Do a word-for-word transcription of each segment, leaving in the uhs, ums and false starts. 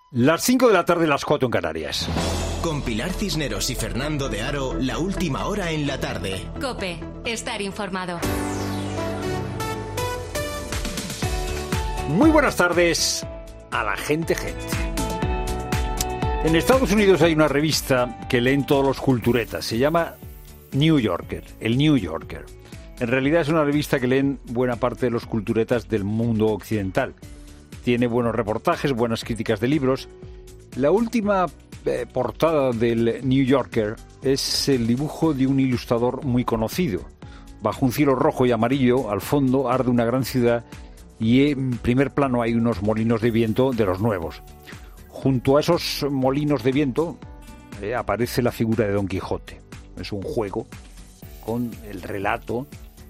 Las cinco de la tarde, las cuatro en Canarias. Con Pilar Cisneros y Fernando de Aro, la última hora en la tarde. COPE, estar informado. Muy buenas tardes a la gente gente. En Estados Unidos hay una revista que leen todos los culturetas. Se llama New Yorker, el New Yorker. En realidad es una revista que leen buena parte de los culturetas del mundo occidental. Tiene buenos reportajes, buenas críticas de libros. La última eh, portada del New Yorker es el dibujo de un ilustrador muy conocido. Bajo un cielo rojo y amarillo, al fondo arde una gran ciudad y en primer plano hay unos molinos de viento de los nuevos. Junto a esos molinos de viento eh, aparece la figura de Don Quijote. Es un juego con el relato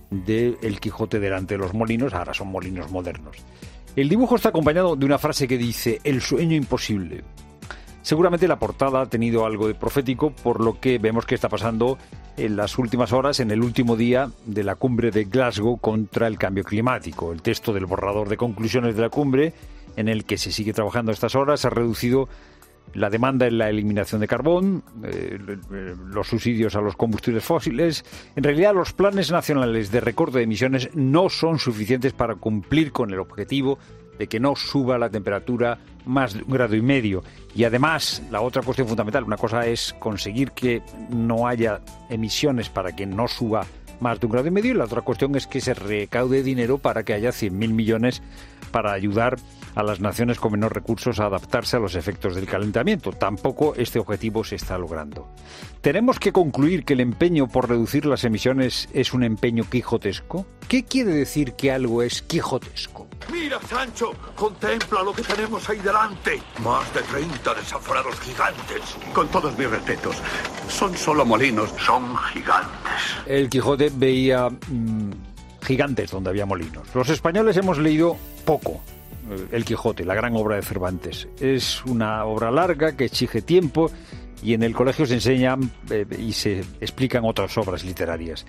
de El Quijote delante de los molinos, ahora son molinos modernos. El dibujo está acompañado de una frase que dice: el sueño imposible. Seguramente la portada ha tenido algo de profético, por lo que vemos que está pasando en las últimas horas, en el último día de la cumbre de Glasgow contra el cambio climático. El texto del borrador de conclusiones de la cumbre, en el que se sigue trabajando a estas horas, ha reducido la demanda en la eliminación de carbón, eh, los subsidios a los combustibles fósiles. En realidad, los planes nacionales de recorte de emisiones no son suficientes para cumplir con el objetivo de que no suba la temperatura más de un grado y medio. Y además, la otra cuestión fundamental, una cosa es conseguir que no haya emisiones para que no suba más de un grado y medio, y la otra cuestión es que se recaude dinero para que haya cien mil millones para ayudar a las naciones con menos recursos a adaptarse a los efectos del calentamiento. Tampoco este objetivo se está logrando. ¿Tenemos que concluir que el empeño por reducir las emisiones es un empeño quijotesco? ¿Qué quiere decir que algo es quijotesco? Mira, Sancho, contempla lo que tenemos ahí delante. Más de treinta desaforados gigantes. Con todos mis respetos, son solo molinos, son gigantes. El Quijote veía mmm, gigantes donde había molinos. Los españoles hemos leído poco El Quijote, la gran obra de Cervantes. Es una obra larga que exige tiempo y en el colegio se enseñan eh, y se explican otras obras literarias.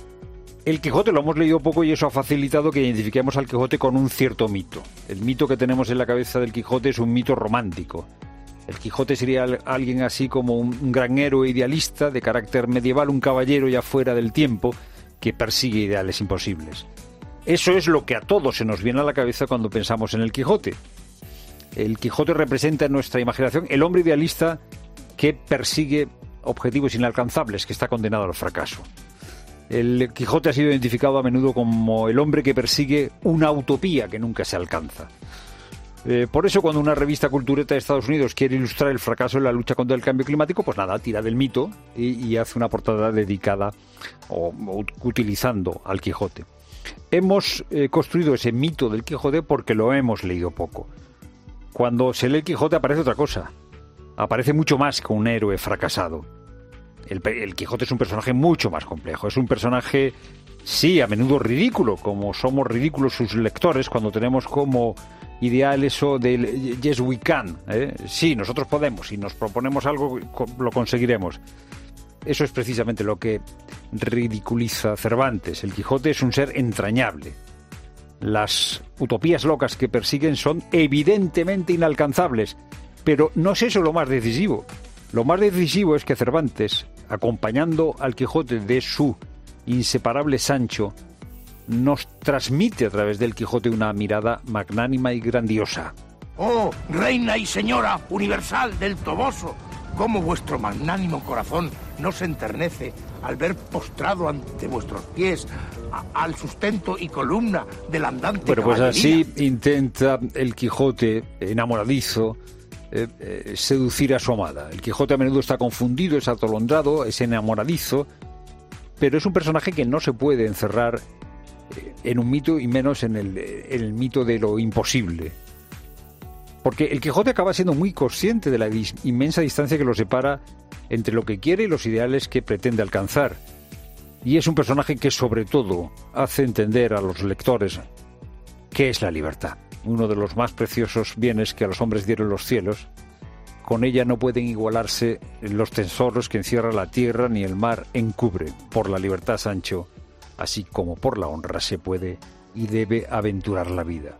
El Quijote lo hemos leído poco y eso ha facilitado que identifiquemos al Quijote con un cierto mito. El mito que tenemos en la cabeza del Quijote es un mito romántico. El Quijote sería alguien así como un gran héroe idealista de carácter medieval, un caballero ya fuera del tiempo que persigue ideales imposibles. Eso es lo que a todos se nos viene a la cabeza cuando pensamos en el Quijote. El Quijote representa en nuestra imaginación el hombre idealista que persigue objetivos inalcanzables, que está condenado al fracaso. El Quijote ha sido identificado a menudo como el hombre que persigue una utopía que nunca se alcanza. Eh, por eso, cuando una revista cultureta de Estados Unidos quiere ilustrar el fracaso en la lucha contra el cambio climático, pues nada, tira del mito y, y hace una portada dedicada o, o utilizando al Quijote. Hemos eh, construido ese mito del Quijote porque lo hemos leído poco. Cuando se lee el Quijote aparece otra cosa. Aparece mucho más que un héroe fracasado. El, el Quijote es un personaje mucho más complejo. Es un personaje, sí, a menudo ridículo, como somos ridículos sus lectores cuando tenemos como ideal eso del yes we can, ¿eh? Sí, nosotros podemos, si nos proponemos algo lo conseguiremos. Eso es precisamente lo que ridiculiza Cervantes. El Quijote es un ser entrañable. Las utopías locas que persiguen son evidentemente inalcanzables, pero no es eso lo más decisivo. Lo más decisivo es que Cervantes, acompañando al Quijote de su inseparable Sancho, nos transmite a través del Quijote una mirada magnánima y grandiosa. ¡Oh, reina y señora universal del Toboso! ¿Cómo vuestro magnánimo corazón no se enternece al ver postrado ante vuestros pies a, al sustento y columna del andante Bueno, pues caballería? así intenta el Quijote, enamoradizo, eh, eh, seducir a su amada. El Quijote a menudo está confundido, es atolondrado, es enamoradizo, pero es un personaje que no se puede encerrar en un mito y menos en el, en el mito de lo imposible. Porque el Quijote acaba siendo muy consciente de la dis- inmensa distancia que lo separa entre lo que quiere y los ideales que pretende alcanzar. Y es un personaje que sobre todo hace entender a los lectores qué es la libertad. Uno de los más preciosos bienes que a los hombres dieron los cielos. Con ella no pueden igualarse los tesoros que encierra la tierra ni el mar encubre. Por la libertad, Sancho, así como por la honra, se puede y debe aventurar la vida.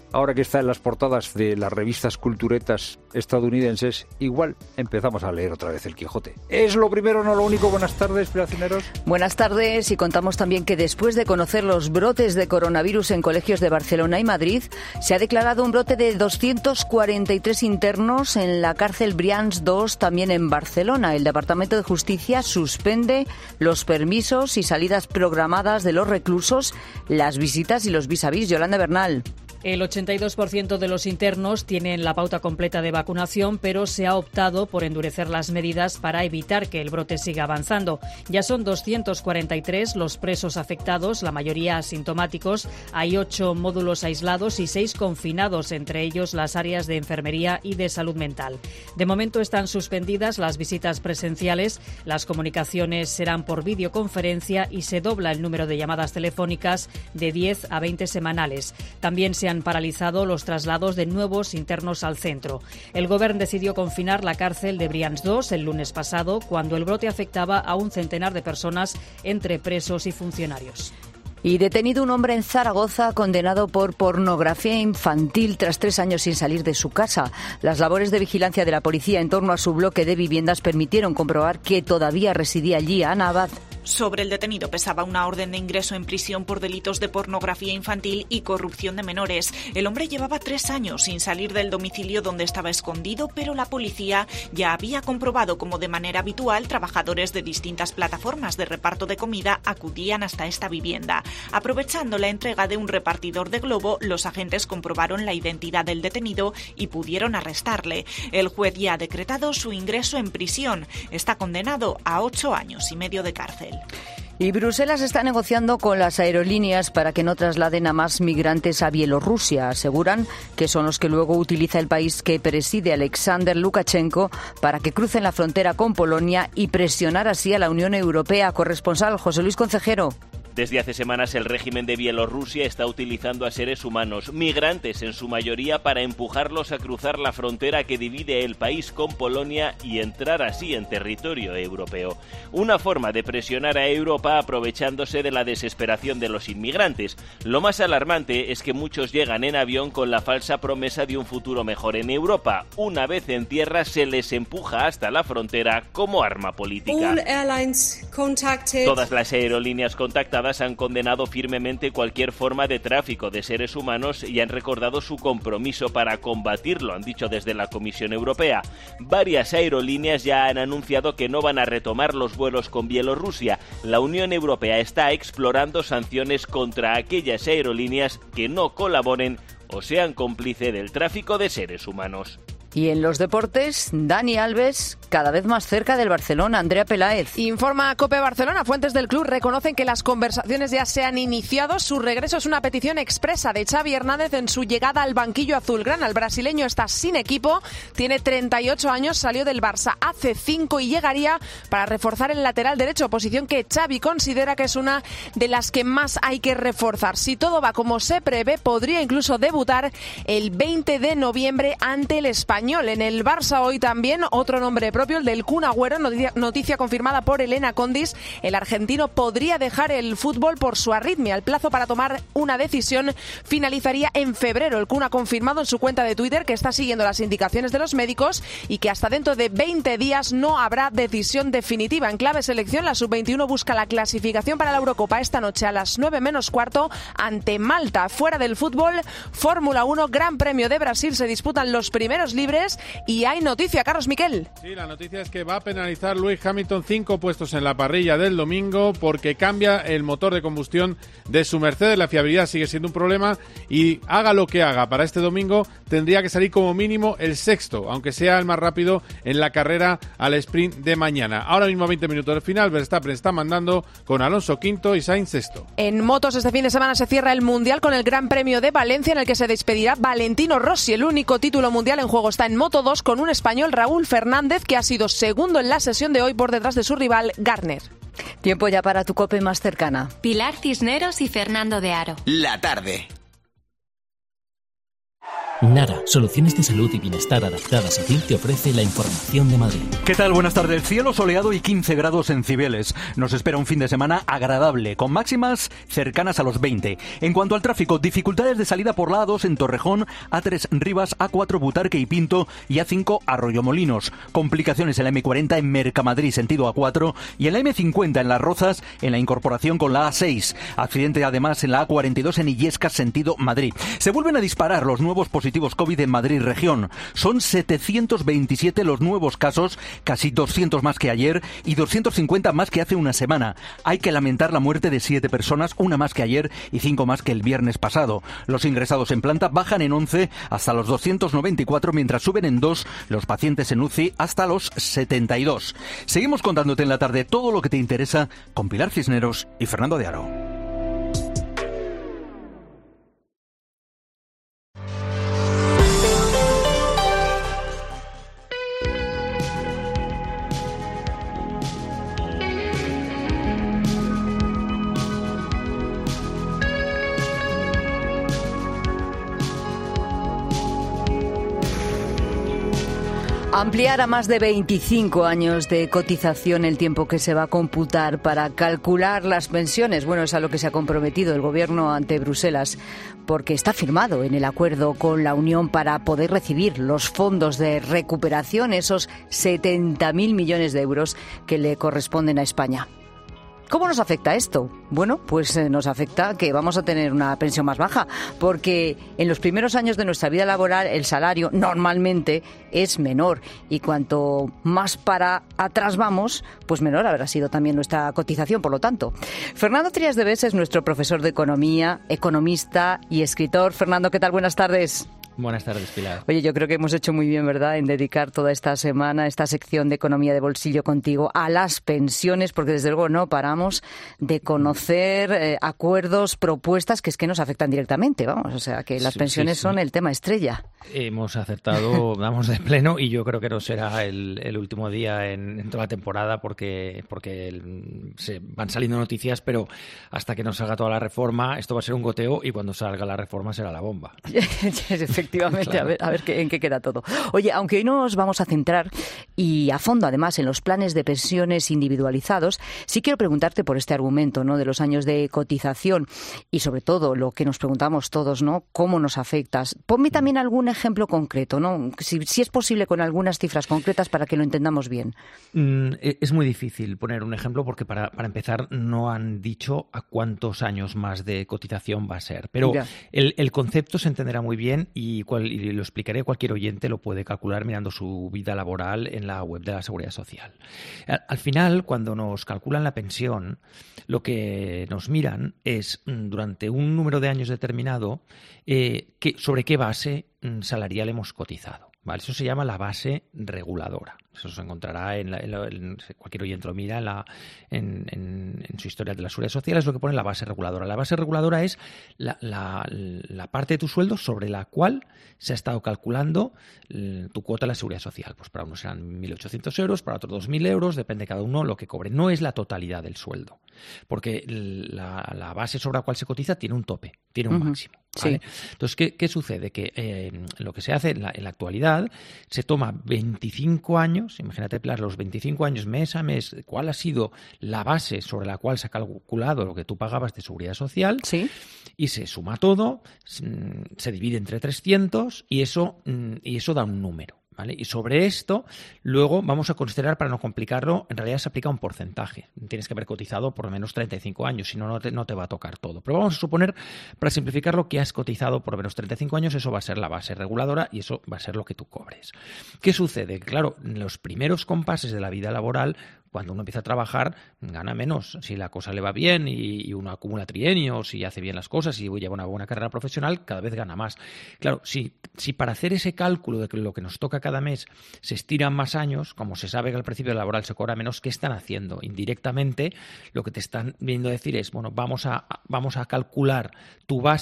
ahora que está en las portadas de las revistas culturetas estadounidenses, igual empezamos a leer otra vez el Quijote. Es lo primero, no lo único. Buenas tardes, Piracineros. Buenas tardes, y contamos también que después de conocer los brotes de coronavirus en colegios de Barcelona y Madrid, se ha declarado un brote de doscientos cuarenta y tres internos en la cárcel Brians dos, también en Barcelona. El Departamento de Justicia suspende los permisos y salidas programadas de los reclusos, las visitas y los vis a vis. Yolanda Bernal. El ochenta y dos por ciento de los internos tienen la pauta completa de vacunación, pero se ha optado por endurecer las medidas para evitar que el brote siga avanzando. Ya son doscientos cuarenta y tres los presos afectados, la mayoría asintomáticos. Hay ocho módulos aislados y seis confinados, entre ellos las áreas de enfermería y de salud mental. De momento están suspendidas las visitas presenciales, las comunicaciones serán por videoconferencia y se dobla el número de llamadas telefónicas de diez a veinte semanales. También se han paralizado los traslados de nuevos internos al centro. El Gobierno decidió confinar la cárcel de Brians dos el lunes pasado, cuando el brote afectaba a un centenar de personas entre presos y funcionarios. Y detenido un hombre en Zaragoza condenado por pornografía infantil tras tres años sin salir de su casa. Las labores de vigilancia de la policía en torno a su bloque de viviendas permitieron comprobar que todavía residía allí. Ana Abad. Sobre el detenido pesaba una orden de ingreso en prisión por delitos de pornografía infantil y corrupción de menores. El hombre llevaba tres años sin salir del domicilio donde estaba escondido, pero la policía ya había comprobado cómo de manera habitual trabajadores de distintas plataformas de reparto de comida acudían hasta esta vivienda. Aprovechando la entrega de un repartidor de globo, los agentes comprobaron la identidad del detenido y pudieron arrestarle. El juez ya ha decretado su ingreso en prisión. Está condenado a ocho años y medio de cárcel. Y Bruselas está negociando con las aerolíneas para que no trasladen a más migrantes a Bielorrusia. Aseguran que son los que luego utiliza el país que preside Alexander Lukashenko para que crucen la frontera con Polonia y presionar así a la Unión Europea. Corresponsal José Luis Concejero. Desde hace semanas el régimen de Bielorrusia está utilizando a seres humanos, migrantes en su mayoría, para empujarlos a cruzar la frontera que divide el país con Polonia y entrar así en territorio europeo. Una forma de presionar a Europa aprovechándose de la desesperación de los inmigrantes. Lo más alarmante es que muchos llegan en avión con la falsa promesa de un futuro mejor en Europa. Una vez en tierra se les empuja hasta la frontera como arma política. Todas las aerolíneas contactadas han condenado firmemente cualquier forma de tráfico de seres humanos y han recordado su compromiso para combatirlo, han dicho desde la Comisión Europea. Varias aerolíneas ya han anunciado que no van a retomar los vuelos con Bielorrusia. La Unión Europea está explorando sanciones contra aquellas aerolíneas que no colaboren o sean cómplices del tráfico de seres humanos. Y en los deportes, Dani Alves cada vez más cerca del Barcelona. Andrea Peláez. Informa COPE Barcelona. Fuentes del club reconocen que las conversaciones ya se han iniciado. Su regreso es una petición expresa de Xavi Hernández en su llegada al banquillo azulgrana. El brasileño está sin equipo, tiene treinta y ocho años, salió del Barça hace cinco y llegaría para reforzar el lateral derecho, posición que Xavi considera que es una de las que más hay que reforzar. Si todo va como se prevé, podría incluso debutar el veinte de noviembre ante el Español. En el Barça hoy también otro nombre propio, el del Kun Agüero, noticia, noticia confirmada por Elena Condis. El argentino podría dejar el fútbol por su arritmia. El plazo para tomar una decisión finalizaría en febrero. El Kun ha confirmado en su cuenta de Twitter que está siguiendo las indicaciones de los médicos y que hasta dentro de veinte días no habrá decisión definitiva. En clave selección, la sub veintiuno busca la clasificación para la Eurocopa esta noche a las nueve menos cuarto ante Malta. Fuera del fútbol, Fórmula uno, Gran Premio de Brasil, se disputan los primeros libres y hay noticia, Carlos Miquel. Sí, la noticia es que va a penalizar Lewis Hamilton cinco puestos en la parrilla del domingo porque cambia el motor de combustión de su Mercedes. La fiabilidad sigue siendo un problema y haga lo que haga para este domingo tendría que salir como mínimo el sexto, aunque sea el más rápido en la carrera al sprint de mañana. Ahora mismo a veinte minutos del final, Verstappen está mandando con Alonso quinto y Sainz sexto. En motos este fin de semana se cierra el Mundial con el Gran Premio de Valencia, en el que se despedirá Valentino Rossi. El único título mundial en juego está en Moto dos con un español, Raúl Fernández, que ha sido segundo en la sesión de hoy por detrás de su rival Garner. Tiempo ya para tu COPE más cercana. Pilar Cisneros y Fernando de Aro. La tarde. Nara, soluciones de salud y bienestar adaptadas a ti, te ofrece la información de Madrid. ¿Qué tal? Buenas tardes. Cielo soleado y quince grados en Cibeles. Nos espera un fin de semana agradable, con máximas cercanas a los veinte. En cuanto al tráfico, dificultades de salida por la A dos en Torrejón, A tres Rivas, A cuatro Butarque y Pinto y A cinco Arroyomolinos. Complicaciones en la eme cuarenta en Mercamadrid, sentido A cuatro, y en la eme cincuenta en Las Rozas, en la incorporación con la A seis. Accidente además en la A cuarenta y dos en Illescas, sentido Madrid. Se vuelven a disparar los nuevos positivos COVID en Madrid región. Son setecientos veintisiete los nuevos casos, casi doscientos más que ayer y doscientos cincuenta más que hace una semana. Hay que lamentar la muerte de siete personas, una más que ayer y cinco más que el viernes pasado. Los ingresados en planta bajan en once hasta los doscientos noventa y cuatro, mientras suben en dos los pacientes en U C I hasta los setenta y dos. Seguimos contándote en la tarde todo lo que te interesa con Pilar Cisneros y Fernando de Aro. Ampliar a más de veinticinco años de cotización el tiempo que se va a computar para calcular las pensiones. Bueno, es a lo que se ha comprometido el Gobierno ante Bruselas, porque está firmado en el acuerdo con la Unión para poder recibir los fondos de recuperación, esos setenta mil millones de euros que le corresponden a España. ¿Cómo nos afecta esto? Bueno, pues eh, nos afecta que vamos a tener una pensión más baja, porque en los primeros años de nuestra vida laboral el salario normalmente es menor y cuanto más para atrás vamos, pues menor habrá sido también nuestra cotización, por lo tanto. Fernando Trías de Bes es nuestro profesor de Economía, economista y escritor. Fernando, ¿qué tal? Buenas tardes. Buenas tardes, Pilar. Oye, yo creo que hemos hecho muy bien, ¿verdad?, en dedicar toda esta semana, esta sección de Economía de Bolsillo contigo, a las pensiones, porque desde luego no paramos de conocer eh, acuerdos, propuestas que es que nos afectan directamente, vamos, o sea, que las sí, pensiones sí, sí. son el tema estrella. Hemos acertado, vamos de pleno, y yo creo que no será el, el último día en, en toda la temporada, porque, porque el, se van saliendo noticias, pero hasta que no salga toda la reforma, esto va a ser un goteo, y cuando salga la reforma será la bomba. Efectivamente, claro. a ver, a ver qué, en qué queda todo. Oye, aunque hoy nos vamos a centrar y a fondo además en los planes de pensiones individualizados, sí quiero preguntarte por este argumento, ¿no?, de los años de cotización y sobre todo lo que nos preguntamos todos, ¿no?, cómo nos afectas. Ponme también algún ejemplo concreto, ¿no?, si, si es posible con algunas cifras concretas para que lo entendamos bien. Mm, es muy difícil poner un ejemplo porque para, para empezar no han dicho a cuántos años más de cotización va a ser, pero el, el concepto se entenderá muy bien y Y, cual, y lo explicaré, cualquier oyente lo puede calcular mirando su vida laboral en la web de la Seguridad Social. Al, al final, cuando nos calculan la pensión, lo que nos miran es durante un número de años determinado eh, que, sobre qué base salarial hemos cotizado. ¿Vale? Eso se llama la base reguladora. Eso se encontrará en, la, en, la, en cualquier oyente lo mira en, la, en, en, en su historial de la Seguridad Social, es lo que pone la base reguladora. La base reguladora es la, la, la parte de tu sueldo sobre la cual se ha estado calculando tu cuota de la Seguridad Social. Pues para unos serán mil ochocientos euros, para otros dos mil euros, depende cada uno lo que cobre. No es la totalidad del sueldo, porque la, la base sobre la cual se cotiza tiene un tope, tiene un uh-huh. máximo. ¿Vale? Sí. Entonces, ¿qué, qué sucede? Que eh, lo que se hace en la, en la actualidad se toma veinticinco años, imagínate, Pilar, los veinticinco años mes a mes, cuál ha sido la base sobre la cual se ha calculado lo que tú pagabas de Seguridad Social, ¿sí?, y se suma todo, se divide entre trescientos y eso, y eso da un número. ¿Vale? Y sobre esto, luego vamos a considerar, para no complicarlo, en realidad se aplica un porcentaje. Tienes que haber cotizado por lo menos treinta y cinco años, si no, no te, no te va a tocar todo. Pero vamos a suponer, para simplificarlo, que has cotizado por lo menos treinta y cinco años, eso va a ser la base reguladora y eso va a ser lo que tú cobres. ¿Qué sucede? Claro, en los primeros compases de la vida laboral, cuando uno empieza a trabajar, gana menos. Si la cosa le va bien y, y uno acumula trienios y hace bien las cosas y lleva una buena carrera profesional, cada vez gana más. Claro, si, si para hacer ese cálculo de que lo que nos toca cada mes se estiran más años, como se sabe que al principio laboral se cobra menos, ¿qué están haciendo? Indirectamente, lo que te están viendo decir es, bueno, vamos a, vamos a calcular tu base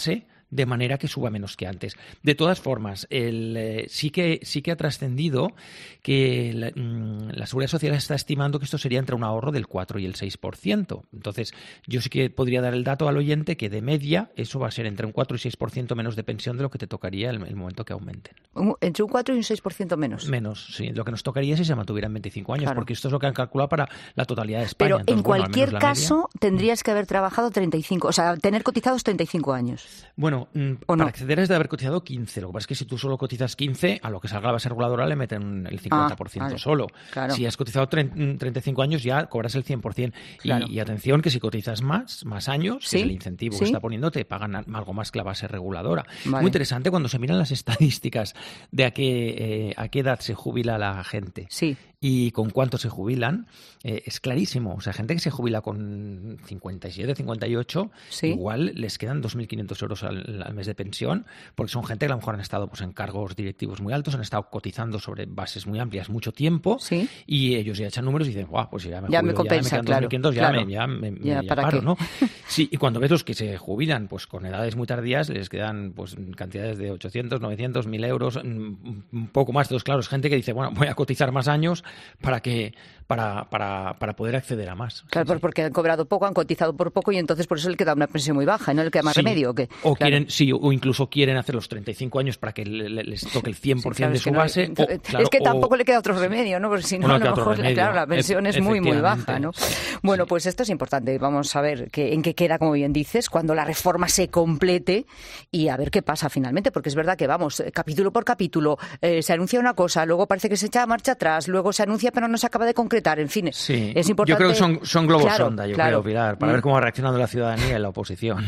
de manera que suba menos que antes. De todas formas, el, eh, sí que sí que ha trascendido que la, mm, la Seguridad Social está estimando que esto sería entre un ahorro del cuatro y el seis por ciento. Entonces, yo sí que podría dar el dato al oyente que de media eso va a ser entre un cuatro y seis por ciento menos de pensión de lo que te tocaría el, el momento que aumenten. Entre un cuatro y un seis por ciento menos. Menos, sí. Lo que nos tocaría es si se mantuvieran veinticinco años, Claro. porque esto es lo que han calculado para la totalidad de España. Pero Entonces, en bueno, al cualquier menos la caso media. tendrías que haber trabajado treinta y cinco, o sea, tener cotizados treinta y cinco años. Bueno, mm, para acceder es de haber cotizado quince. Lo que pasa es que si tú solo cotizas quince, a lo que salga la base reguladora le meten el cincuenta por ciento Ah, vale. solo. Claro. Si has cotizado tre- treinta y cinco años ya cobras el cien por ciento. Y, Claro. y atención que si cotizas más, más años, Sí, que es el incentivo sí. que está poniendo, te pagan a- algo más que la base reguladora. Vale. Muy interesante cuando se miran las estadísticas de a qué, eh, a qué edad se jubila la gente. Sí. Y con cuánto se jubilan, eh, es clarísimo. O sea, gente que se jubila con cincuenta y siete, cincuenta y ocho, Sí. igual les quedan dos mil quinientos euros al, al mes de pensión, porque son gente que a lo mejor han estado pues, en cargos directivos muy altos, han estado cotizando sobre bases muy amplias mucho tiempo, Sí. y ellos ya echan números y dicen, guau, pues ya me, Ya me jubilo, compensa, ya me quedan claro, dos mil quinientos, ya claro. me, ya me, me- Ya, ya ¿para paro, qué? ¿no? Sí, y cuando ves los que se jubilan pues con edades muy tardías, les quedan pues cantidades de ochocientos, novecientos, mil euros, un un poco más. Entonces, claro, es gente que dice, bueno, voy a cotizar más años para que para, para, para poder acceder a más. Claro, por- porque han cobrado poco, han cotizado por poco y entonces por eso le queda una pensión muy baja, ¿no? Le queda más Sí. remedio. ¿O qué? O Claro. quieren, sí, o incluso quieren hacer los treinta y cinco años para que le- le- les toque el cien por ciento Sí, claro, de es su que no- base. o, claro, es que o- tampoco le queda otro remedio, ¿no? Porque si no, Bueno, a lo queda otro mejor, remedio. claro, la pensión es muy, muy Efectivamente. baja, ¿no? Bueno, pues esto es importante. Vamos a ver que, en qué queda, como bien dices, cuando la reforma se complete y a ver qué pasa finalmente, porque es verdad que, vamos, eh, capítulo por capítulo, eh, se anuncia una cosa, luego parece que se echa marcha atrás, luego se anuncia pero no se acaba de concretar, en fin. Sí. Es importante. Yo creo que son, son globos Claro, sonda, yo claro. creo, Pilar, para Mm. ver cómo ha reaccionado la ciudadanía y la oposición.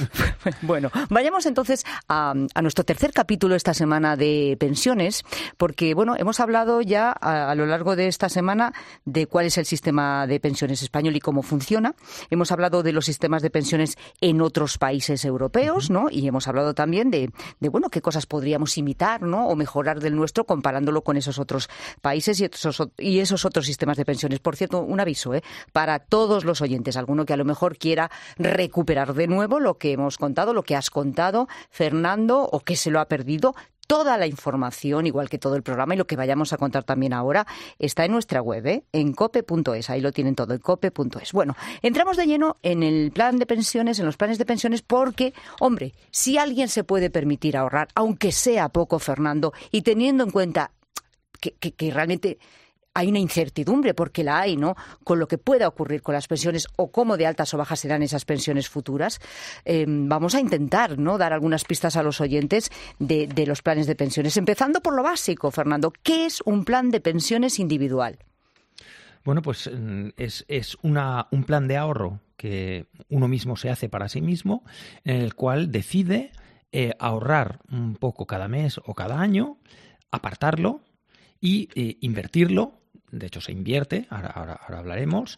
Bueno, vayamos entonces a, a nuestro tercer capítulo esta semana de pensiones, porque bueno, hemos hablado ya a, a lo largo de esta semana de cuál es el sistema de pensiones español y cómo funciona. Hemos hablado de los sistemas de pensiones en otros países europeos, ¿no? Y hemos hablado también de, de bueno, qué cosas podríamos imitar, ¿no? O mejorar del nuestro comparándolo con esos otros países y esos, y esos otros sistemas de pensiones. Por cierto, un aviso, ¿eh? Para todos los oyentes, alguno que a lo mejor quiera recuperar de nuevo lo que hemos contado, lo que has contado, Fernando, o que se lo ha perdido. Toda la información, igual que todo el programa y lo que vayamos a contar también ahora, está en nuestra web, ¿eh? En cope punto es. Ahí lo tienen todo, en cope punto es. Bueno, entramos de lleno en el plan de pensiones, en los planes de pensiones, porque, hombre, si alguien se puede permitir ahorrar, aunque sea poco, Fernando, y teniendo en cuenta que, que, que realmente hay una incertidumbre, porque la hay, ¿no?, con lo que pueda ocurrir con las pensiones o cómo de altas o bajas serán esas pensiones futuras. Eh, vamos a intentar, ¿no?, dar algunas pistas a los oyentes de, de los planes de pensiones. Empezando por lo básico, Fernando. ¿Qué es un plan de pensiones individual? Bueno, pues es, es una, un plan de ahorro que uno mismo se hace para sí mismo, en el cual decide eh, ahorrar un poco cada mes o cada año, apartarlo y eh, invertirlo. De hecho, se invierte, ahora, ahora, ahora hablaremos,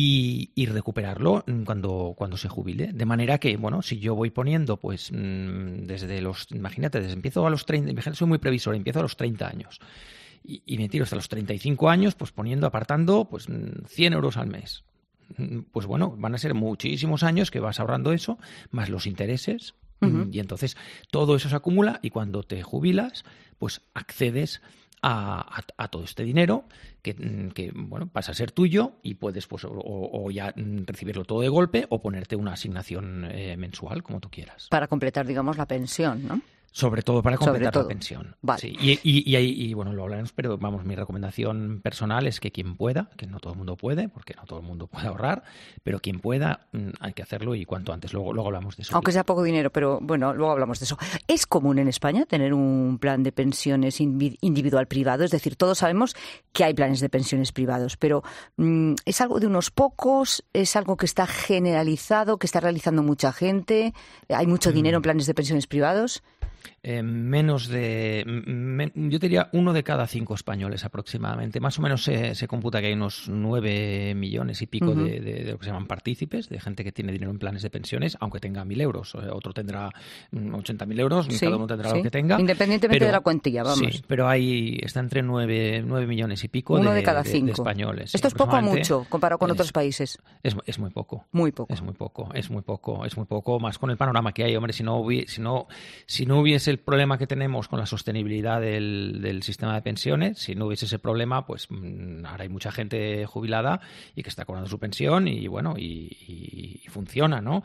y, y recuperarlo cuando, cuando se jubile. De manera que, bueno, si yo voy poniendo, pues, desde los, imagínate, desde empiezo a los treinta, imagínate, soy muy previsor, empiezo a los treinta años, y, y me tiro hasta los treinta y cinco años, pues poniendo, apartando, pues, cien euros al mes. Pues bueno, van a ser muchísimos años que vas ahorrando eso, más los intereses, uh-huh. Y entonces todo eso se acumula, y cuando te jubilas, pues accedes A, a, a todo este dinero que, que bueno, pasa a ser tuyo y puedes pues o, o ya recibirlo todo de golpe o ponerte una asignación eh, mensual, como tú quieras. Para completar, digamos, la pensión, ¿no? Sobre todo para completar todo. la pensión. Vale. Sí. Y, y, y, y, y bueno, lo hablaremos, pero vamos, mi recomendación personal es que quien pueda, que no todo el mundo puede, porque no todo el mundo puede ahorrar, pero quien pueda, hay que hacerlo y cuanto antes. Luego, luego hablamos de eso. Aunque sea poco dinero, pero bueno, luego hablamos de eso. ¿Es común en España tener un plan de pensiones individual privado? Es decir, todos sabemos que hay planes de pensiones privados, pero ¿es algo de unos pocos? ¿Es algo que está generalizado, que está realizando mucha gente? ¿Hay mucho dinero en planes de pensiones privados? Eh, menos de, me, yo diría uno de cada cinco españoles aproximadamente. Más o menos se, se computa que hay unos nueve millones y pico uh-huh. de, de, de lo que se llaman partícipes, de gente que tiene dinero en planes de pensiones, aunque tenga mil euros. Otro tendrá ochenta mil euros, sí, cada uno tendrá sí. lo que tenga. Independientemente pero, de la cuantilla, vamos. Sí, pero hay, está entre nueve, nueve millones y pico uno de, de, cada de, cinco. de españoles. Esto es poco o mucho comparado con es, otros países. Es, es muy poco. Muy poco. Es muy poco, es muy poco, es muy poco, más con el panorama que hay. Hombre, si no, hubi, si no, si no hubiese el problema que tenemos con la sostenibilidad del, del sistema de pensiones, si no hubiese ese problema, pues ahora hay mucha gente jubilada y que está cobrando su pensión y bueno, y, y, y funciona, ¿no?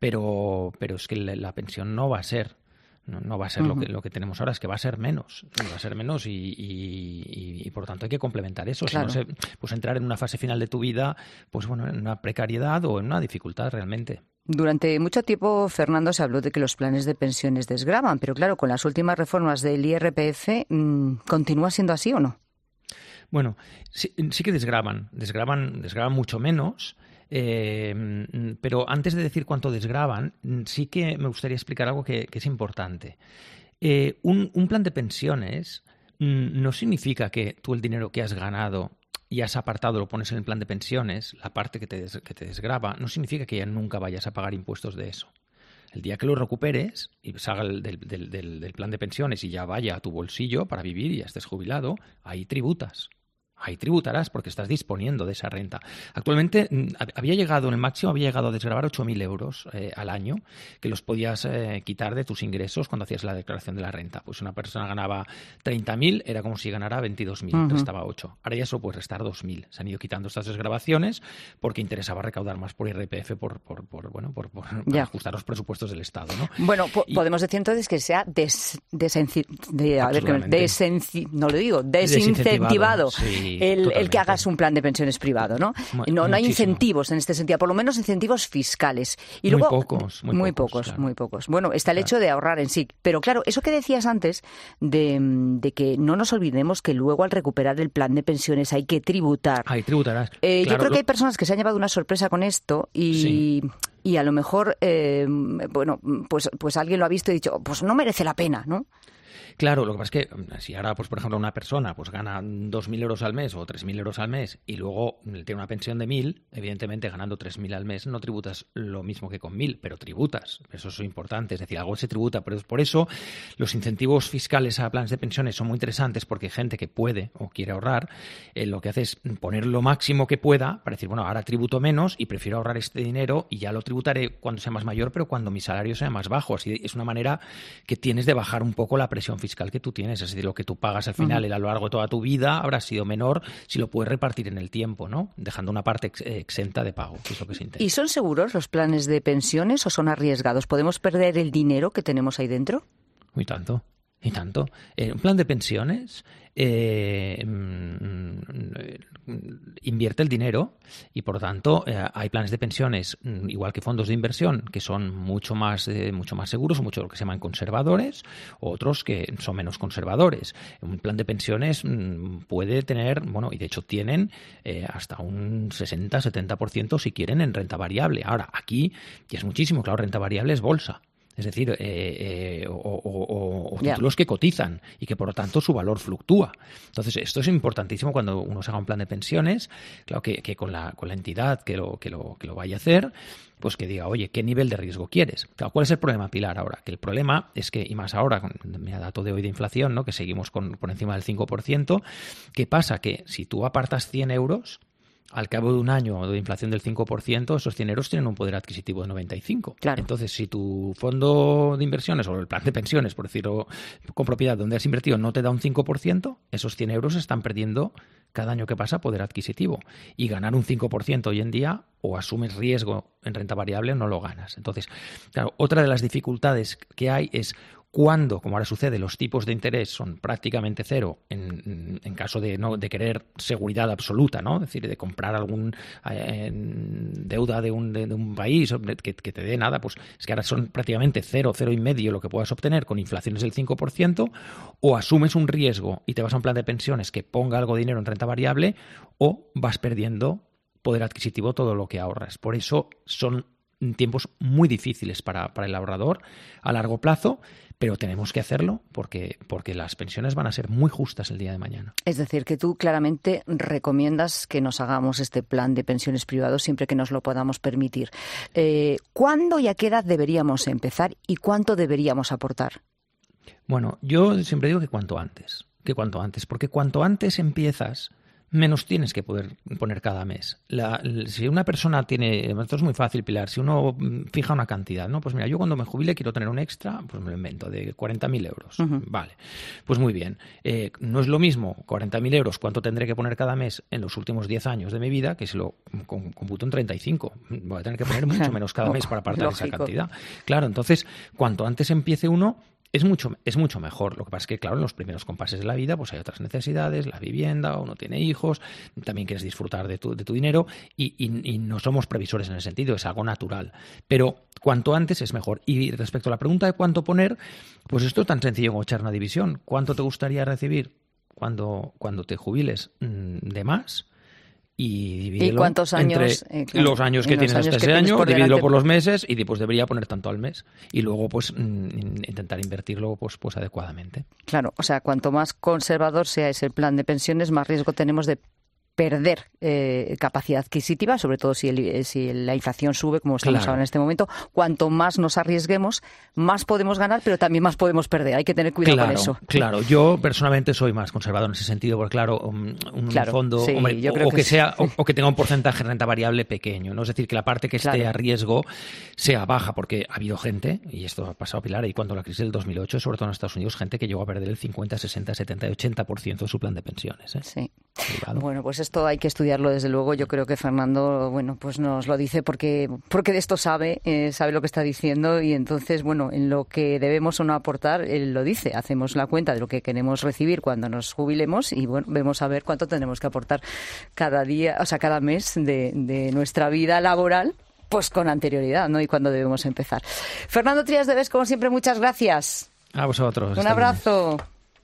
Pero, pero es que la, la pensión no va a ser No, no va a ser uh-huh. lo que lo que tenemos ahora, es que va a ser menos, va a ser menos y, y, y, y por lo tanto hay que complementar eso. Claro. Si no se, pues entrar en una fase final de tu vida, pues bueno, en una precariedad o en una dificultad realmente. Durante mucho tiempo, Fernando, se habló de que los planes de pensiones desgravan, pero claro, con las últimas reformas del I R P F, ¿continúa siendo así o no? Bueno, sí, sí que desgravan, desgravan, desgravan mucho menos. Eh, pero antes de decir cuánto desgravan, sí que me gustaría explicar algo que, que es importante. Eh, un, un plan de pensiones no significa que tú el dinero que has ganado y has apartado lo pones en el plan de pensiones, la parte que te, des, que te desgrava, no significa que ya nunca vayas a pagar impuestos de eso. El día que lo recuperes y salga del, del, del, del plan de pensiones y ya vaya a tu bolsillo para vivir y ya estés jubilado, ahí tributas. Ahí tributarás porque estás disponiendo de esa renta. Actualmente había llegado, en el máximo había llegado a desgravar ocho mil euros eh, al año, que los podías eh, quitar de tus ingresos cuando hacías la declaración de la renta. Pues una persona ganaba treinta mil, era como si ganara veintidós mil, uh-huh. restaba ocho. Ahora ya solo puedes restar dos mil. Se han ido quitando estas desgravaciones porque interesaba recaudar más por I R P F, por, por, por, bueno, por, por, por ajustar los presupuestos del Estado, ¿no? Bueno, po- y, podemos decir entonces que sea des, desenci- de, a ver, desenci- no lo digo, desincentivado. Sí. El, el que hagas un plan de pensiones privado, ¿no? No, no hay incentivos en este sentido, por lo menos incentivos fiscales. Y muy luego, pocos, muy, muy pocos, pocos, claro. muy pocos. Bueno, está el claro. hecho de ahorrar en sí. Pero claro, eso que decías antes, de, de que no nos olvidemos que luego al recuperar el plan de pensiones hay que tributar. Ahí tributarás. Eh, claro, yo creo lo... que hay personas que se han llevado una sorpresa con esto y... Sí. Y a lo mejor, eh, bueno, pues, pues alguien lo ha visto y ha dicho, pues no merece la pena, ¿no? Claro, lo que pasa es que si ahora, pues por ejemplo, una persona pues gana dos mil euros al mes o tres mil euros al mes y luego tiene una pensión de mil, evidentemente ganando tres mil al mes no tributas lo mismo que con mil, pero tributas. Eso es importante, es decir, algo se tributa. Pero por eso los incentivos fiscales a planes de pensiones son muy interesantes porque gente que puede o quiere ahorrar, eh, lo que hace es poner lo máximo que pueda para decir, bueno, ahora tributo menos y prefiero ahorrar este dinero y ya lo tributaré cuando sea más mayor, pero cuando mi salario sea más bajo. Así es una manera que tienes de bajar un poco la presión fiscal que tú tienes, es decir, lo que tú pagas al final uh-huh. y a lo largo de toda tu vida habrá sido menor si lo puedes repartir en el tiempo, ¿no? Dejando una parte ex- exenta de pago, que es lo que se intenta. ¿Y son seguros los planes de pensiones o son arriesgados? ¿Podemos perder el dinero que tenemos ahí dentro? Y tanto, y tanto. Eh, un plan de pensiones eh, invierte el dinero y por lo tanto eh, hay planes de pensiones igual que fondos de inversión que son mucho más eh, mucho más seguros, mucho lo que se llaman conservadores, otros que son menos conservadores. Un plan de pensiones mmm, puede tener, bueno, y de hecho tienen eh, hasta un sesenta a setenta por ciento si quieren en renta variable. Ahora, aquí ya es muchísimo, claro, renta variable es bolsa. Es decir, eh, eh, o, o, o, o títulos yeah. que cotizan y que por lo tanto su valor fluctúa. Entonces esto es importantísimo cuando uno se haga un plan de pensiones, claro que, que con la con la entidad que lo, que lo que lo vaya a hacer, pues que diga, oye, ¿qué nivel de riesgo quieres? Claro, ¿cuál es el problema, Pilar, ahora? Que el problema es que, y más ahora, con el dato de hoy de inflación, ¿no? Que seguimos con por encima del cinco por ciento, ¿qué pasa? Que si tú apartas cien euros, al cabo de un año de inflación del cinco por ciento, esos cien euros tienen un poder adquisitivo de noventa y cinco. Claro. Entonces, si tu fondo de inversiones o el plan de pensiones, por decirlo con propiedad, donde has invertido no te da un cinco por ciento, esos cien euros están perdiendo cada año que pasa poder adquisitivo. Y ganar un cinco por ciento hoy en día, o asumes riesgo en renta variable o no lo ganas. Entonces, claro, otra de las dificultades que hay es cuando, como ahora sucede, los tipos de interés son prácticamente cero en, en caso de no de querer seguridad absoluta, ¿no? Es decir, de comprar algún eh, deuda de un, de, de un país que, que te dé nada, pues es que ahora son prácticamente cero, cero y medio lo que puedas obtener con inflaciones del cinco por ciento, o asumes un riesgo y te vas a un plan de pensiones que ponga algo de dinero en renta variable, o vas perdiendo poder adquisitivo todo lo que ahorras. Por eso son tiempos muy difíciles para, para el ahorrador a largo plazo, pero tenemos que hacerlo porque, porque las pensiones van a ser muy justas el día de mañana. Es decir, que tú claramente recomiendas que nos hagamos este plan de pensiones privados siempre que nos lo podamos permitir. Eh, ¿Cuándo y a qué edad deberíamos empezar y cuánto deberíamos aportar? Bueno, yo siempre digo que cuanto antes, que cuanto antes, porque cuanto antes empiezas, menos tienes que poder poner cada mes. La, si una persona tiene, esto es muy fácil, Pilar, si uno fija una cantidad, ¿no? Pues mira, yo cuando me jubile quiero tener un extra, pues me lo invento, de cuarenta mil euros. Uh-huh. Vale, pues muy bien. Eh, no es lo mismo cuarenta mil euros, cuánto tendré que poner cada mes en los últimos diez años de mi vida, que si lo computo en treinta y cinco. Voy a tener que poner mucho menos cada mes para apartar esa cantidad. Claro, entonces, cuanto antes empiece uno, Es mucho, es mucho mejor. Lo que pasa es que, claro, en los primeros compases de la vida pues hay otras necesidades, la vivienda, uno tiene hijos, también quieres disfrutar de tu, de tu dinero y, y, y no somos previsores en ese sentido, es algo natural. Pero cuanto antes es mejor. Y respecto a la pregunta de cuánto poner, pues esto es tan sencillo como echar una división. ¿Cuánto te gustaría recibir cuando, cuando te jubiles de más? Y divídelo ¿Y cuántos años? Entre eh, claro, los años que tienes años hasta que ese año, por divídelo delante. por los meses y pues debería poner tanto al mes. Y luego pues mm, intentar invertirlo pues, pues adecuadamente. Claro, o sea, cuanto más conservador sea ese plan de pensiones, más riesgo tenemos de perder eh, capacidad adquisitiva, sobre todo si, el, si la inflación sube, como estamos Claro. ahora en este momento. Cuanto más nos arriesguemos, más podemos ganar, pero también más podemos perder. Hay que tener cuidado Claro, con eso. claro. Yo personalmente soy más conservador en ese sentido, porque claro, un, un Claro, fondo, sí, hombre, yo o, creo o que que sí. sea, o, o que tenga un porcentaje de renta variable pequeño, ¿no? Es decir, que la parte que esté Claro. a riesgo sea baja, porque ha habido gente, y esto ha pasado, Pilar, y cuando la crisis del dos mil ocho, sobre todo en Estados Unidos, gente que llegó a perder el cincuenta, sesenta, setenta y ochenta por ciento de su plan de pensiones. ¿eh? Sí. Cuidado. Bueno, pues esto hay que estudiarlo desde luego. Yo creo que Fernando, bueno, pues nos lo dice porque porque de esto sabe, eh, sabe lo que está diciendo y entonces, bueno, en lo que debemos o no aportar, él lo dice. Hacemos la cuenta de lo que queremos recibir cuando nos jubilemos y, bueno, vemos a ver cuánto tenemos que aportar cada día, o sea, cada mes de, de nuestra vida laboral, pues con anterioridad, ¿no? Y cuándo debemos empezar. Fernando Trías de Bes, como siempre, muchas gracias. A vosotros. Un abrazo.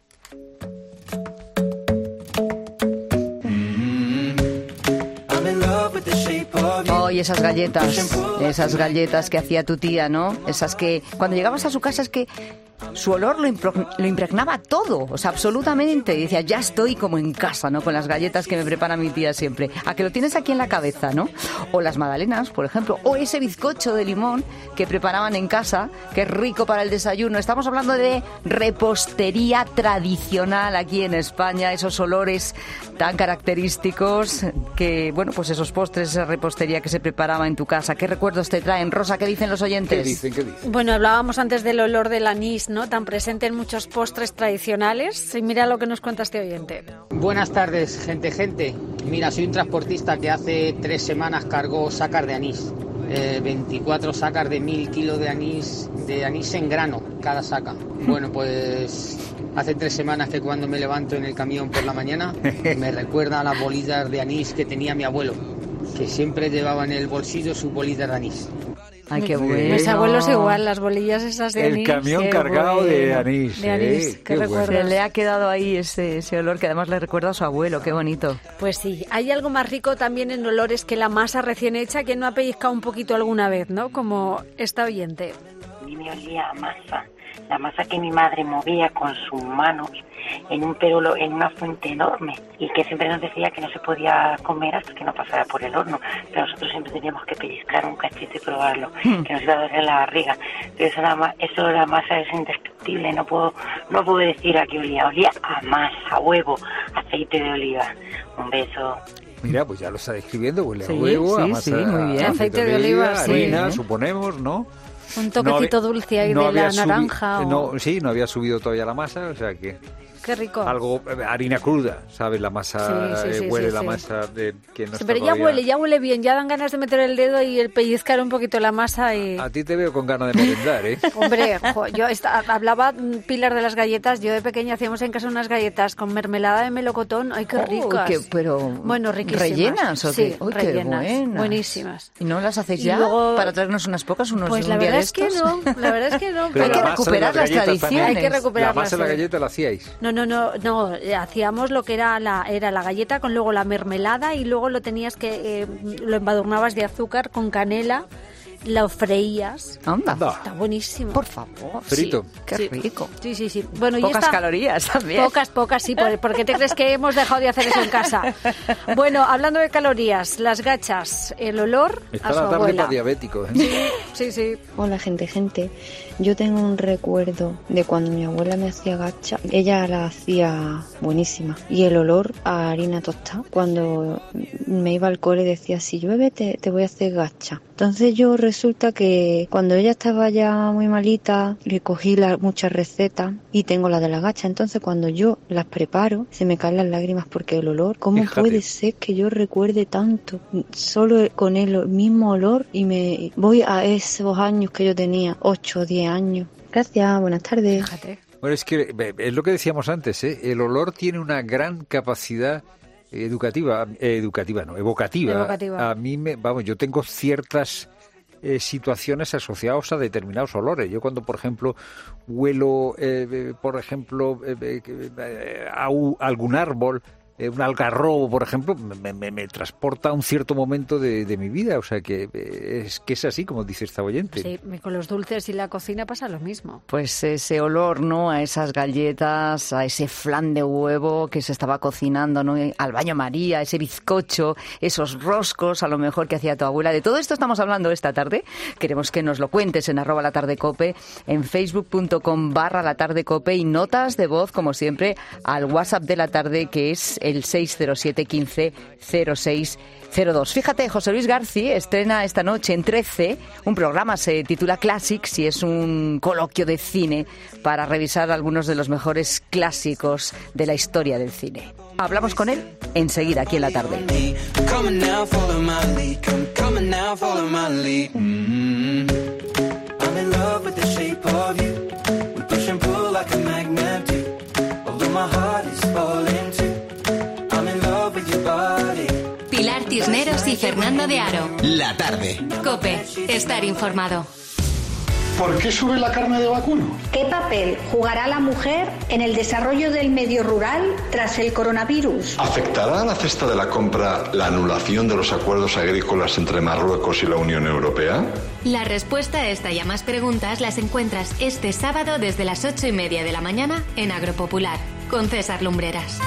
Oh, y esas galletas, esas galletas que hacía tu tía, ¿no? Esas que cuando llegabas a su casa es que su olor lo, impro- lo impregnaba todo, o sea, absolutamente. Y decía, ya estoy como en casa, ¿no? Con las galletas que me prepara mi tía siempre. A que lo tienes aquí en la cabeza, ¿no? O las magdalenas, por ejemplo, o ese bizcocho de limón que preparaban en casa, que es rico para el desayuno. Estamos hablando de repostería tradicional aquí en España, esos olores tan característicos que, bueno, pues esos postres, esa repostería que se preparaba en tu casa. ¿Qué recuerdos te traen? Rosa, ¿qué dicen los oyentes? ¿Qué dicen? ¿Qué dicen? Bueno, hablábamos antes del olor del anís, ¿no? Tan presente en muchos postres tradicionales. Y mira lo que nos cuenta este oyente. Buenas tardes, gente, gente. Mira, soy un transportista que hace tres semanas cargó sacas de anís. Eh, veinticuatro sacas de mil kilos de anís, de anís en grano, cada saca. Bueno, pues hace tres semanas que cuando me levanto en el camión por la mañana, me recuerda a las bolitas de anís que tenía mi abuelo, que siempre llevaba en el bolsillo sus bolitas de anís. Ay, qué bueno. Mis abuelos igual, las bolillas esas de El anís. camión qué cargado de bueno. anís, De anís, eh, qué qué bueno. recuerdos. Se le ha quedado ahí ese, ese olor que además le recuerda a su abuelo. Qué bonito. Pues sí, hay algo más rico también en olores que la masa recién hecha, que no ha pellizcado un poquito alguna vez, ¿no? Como esta oyente. A mí me olía a masa, la masa que mi madre movía con sus manos en un perolo, en una fuente enorme, y que siempre nos decía que no se podía comer hasta que no pasara por el horno, pero nosotros siempre teníamos que pellizcar un cachito y probarlo, que nos iba a doler la barriga. Pero eso, la, ma- eso la masa es indescriptible, no puedo, no puedo decir a qué olía, olía a masa, a huevo, aceite de oliva. Un beso. Mira, pues ya lo está describiendo, huele Sí, a huevo, a sí, masa, sí, muy bien. a Aceite de oliva, sí. harina, ¿eh? suponemos, ¿no? Un toquecito No había- dulce ahí no de había la subi- naranja. o- No, sí, no había subido todavía la masa, o sea que Qué rico. algo, eh, harina cruda, ¿sabes? La masa, Sí, sí, sí, eh, huele sí, la sí. masa de que no Sí, está pero ya todavía- huele, ya huele bien, ya dan ganas de meter el dedo y el pellizcar un poquito la masa y... A ti te veo con ganas de merendar, ¿eh? Hombre, jo, yo esta- hablaba mm, Pilar de las galletas, yo de pequeña hacíamos en casa unas galletas con mermelada de melocotón, ay, qué Oh, ricas. qué- pero bueno, riquísimas. ¿rellenas o qué? Sí, Uy, qué rellenas, buenas. buenísimas. ¿Y no las hacéis Y ya luego- para traernos unas pocas, unos Pues un la día verdad de es que estos? no, la verdad es que no. Pero Hay la que masa de recuperar las galletas tradiciones. también- Hay que recuperarlas, La masa de la sí. galleta la hacíais. No, no, no, no, eh, hacíamos lo que era la era la galleta con luego la mermelada y luego lo tenías que eh, lo embadurnabas de azúcar con canela lo freías. Anda. Está buenísimo. Por favor. Frito. Sí, qué Sí. rico. Sí, sí, sí. Bueno, y Pocas esta- calorías también. Pocas, pocas, sí. ¿Por, ¿por qué te crees que hemos dejado de hacer eso en casa? Bueno, hablando de calorías, las gachas, el olor Está a su la tarde abuela. para diabético. ¿eh? Sí, sí. Hola gente, gente. Yo tengo un recuerdo de cuando mi abuela me hacía gacha. Ella la hacía buenísima. Y el olor a harina tostada. Cuando me iba al cole decía, si llueve te, te voy a hacer gacha. Entonces yo resulta que cuando ella estaba ya muy malita, le cogí la, muchas recetas y tengo la de la gacha. Entonces cuando yo las preparo, se me caen las lágrimas porque el olor, ¿cómo Fíjate. puede ser que yo recuerde tanto? Solo con el mismo olor y me voy a esos años que yo tenía, ocho o diez años. Gracias, buenas tardes. Bueno, es que eh, es lo que decíamos antes, ¿eh? El olor tiene una gran capacidad educativa, eh, educativa no, evocativa. Evocativa. A mí, me, vamos, yo tengo ciertas eh, situaciones asociadas a determinados olores. Yo cuando, por ejemplo, huelo, eh, eh, por ejemplo, eh, eh, eh, a u- algún árbol, eh, un algarrobo, por ejemplo, me, me, me transporta a un cierto momento de, de mi vida. O sea, que eh, es que es así, como dice esta oyente. Sí, con los dulces y la cocina pasa lo mismo. Pues ese olor, ¿no? A esas galletas, a ese flan de huevo que se estaba cocinando, ¿no? Al baño María, ese bizcocho, esos roscos, a lo mejor que hacía tu abuela. De todo esto estamos hablando esta tarde. Queremos que nos lo cuentes en arroba la tarde cope, en facebook.com barra la tarde cope y notas de voz, como siempre, al WhatsApp de la tarde, que es el seis cero siete quince cero seis cero dos. Fíjate, José Luis García estrena esta noche en trece un programa, se titula Classics y es un coloquio de cine para revisar algunos de los mejores clásicos de la historia del cine. Hablamos con él enseguida aquí en la tarde. Come now, follow my lead. Come, come now, follow my lead. Mm-hmm. I'm in love with the shape of you. We push and pull like a magnet do. Although my heart is falling too. I'm in love with your body. Pilar Cisneros y Fernando de Aro. La tarde. COPE. Estar informado. ¿Por qué sube la carne de vacuno? ¿Qué papel jugará la mujer en el desarrollo del medio rural tras el coronavirus? ¿Afectará a la cesta de la compra la anulación de los acuerdos agrícolas entre Marruecos y la Unión Europea? La respuesta a esta y a más preguntas las encuentras este sábado desde las ocho y media de la mañana en Agropopular, con César Lumbreras.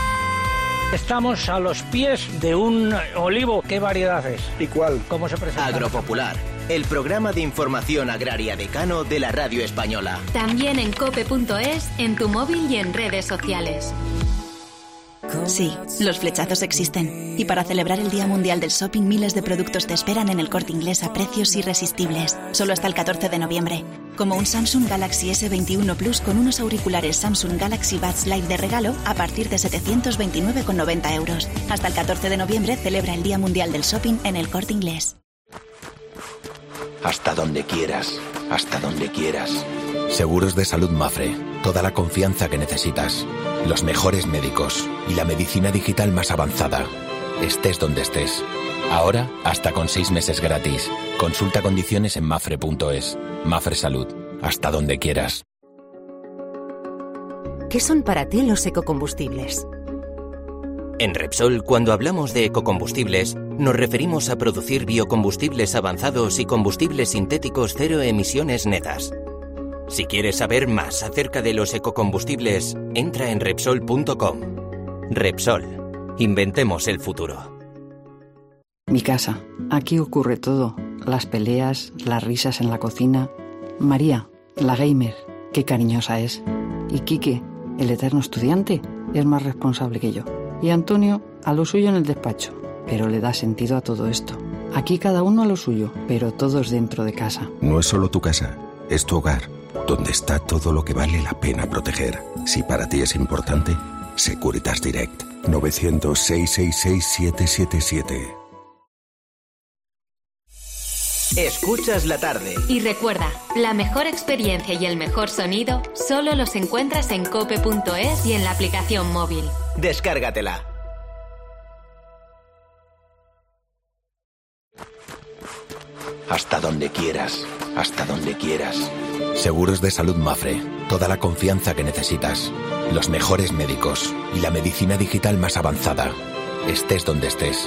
Estamos a los pies de un olivo. ¿Qué variedad es? ¿Y cuál? ¿Cómo se presenta? Agropopular, el programa de información agraria decano de la radio española. También en cope punto es, en tu móvil y en redes sociales. Sí, los flechazos existen. Y para celebrar el Día Mundial del Shopping, miles de productos te esperan en el Corte Inglés a precios irresistibles. Solo hasta el catorce de noviembre. Como un Samsung Galaxy ese veintiuno Plus con unos auriculares Samsung Galaxy Buds Live de regalo a partir de setecientos veintinueve con noventa euros. Hasta el catorce de noviembre celebra el Día Mundial del Shopping en el Corte Inglés. Hasta donde quieras, hasta donde quieras. Seguros de Salud Mafre. Toda la confianza que necesitas. Los mejores médicos y la medicina digital más avanzada. Estés donde estés. Ahora, hasta con seis meses gratis. Consulta condiciones en mafre punto es. Mafre Salud. Hasta donde quieras. ¿Qué son para ti los ecocombustibles? En Repsol, cuando hablamos de ecocombustibles, nos referimos a producir biocombustibles avanzados y combustibles sintéticos cero emisiones netas. Si quieres saber más acerca de los ecocombustibles, entra en Repsol punto com. Repsol. Inventemos el futuro. Mi casa. Aquí ocurre todo. Las peleas, las risas en la cocina. María, la gamer, qué cariñosa es. Y Quique, el eterno estudiante, es más responsable que yo. Y Antonio, a lo suyo en el despacho. Pero le da sentido a todo esto. Aquí cada uno a lo suyo, pero todos dentro de casa. No es solo tu casa, es tu hogar, donde está todo lo que vale la pena proteger. Si para ti es importante, Securitas Direct. novecientos, seiscientos sesenta y seis, siete siete siete. Escuchas la tarde. Y recuerda, la mejor experiencia y el mejor sonido solo los encuentras en cope punto es y en la aplicación móvil. Descárgatela. Hasta donde quieras, hasta donde quieras. Seguros de Salud Mafre. Toda la confianza que necesitas. Los mejores médicos y la medicina digital más avanzada. Estés donde estés.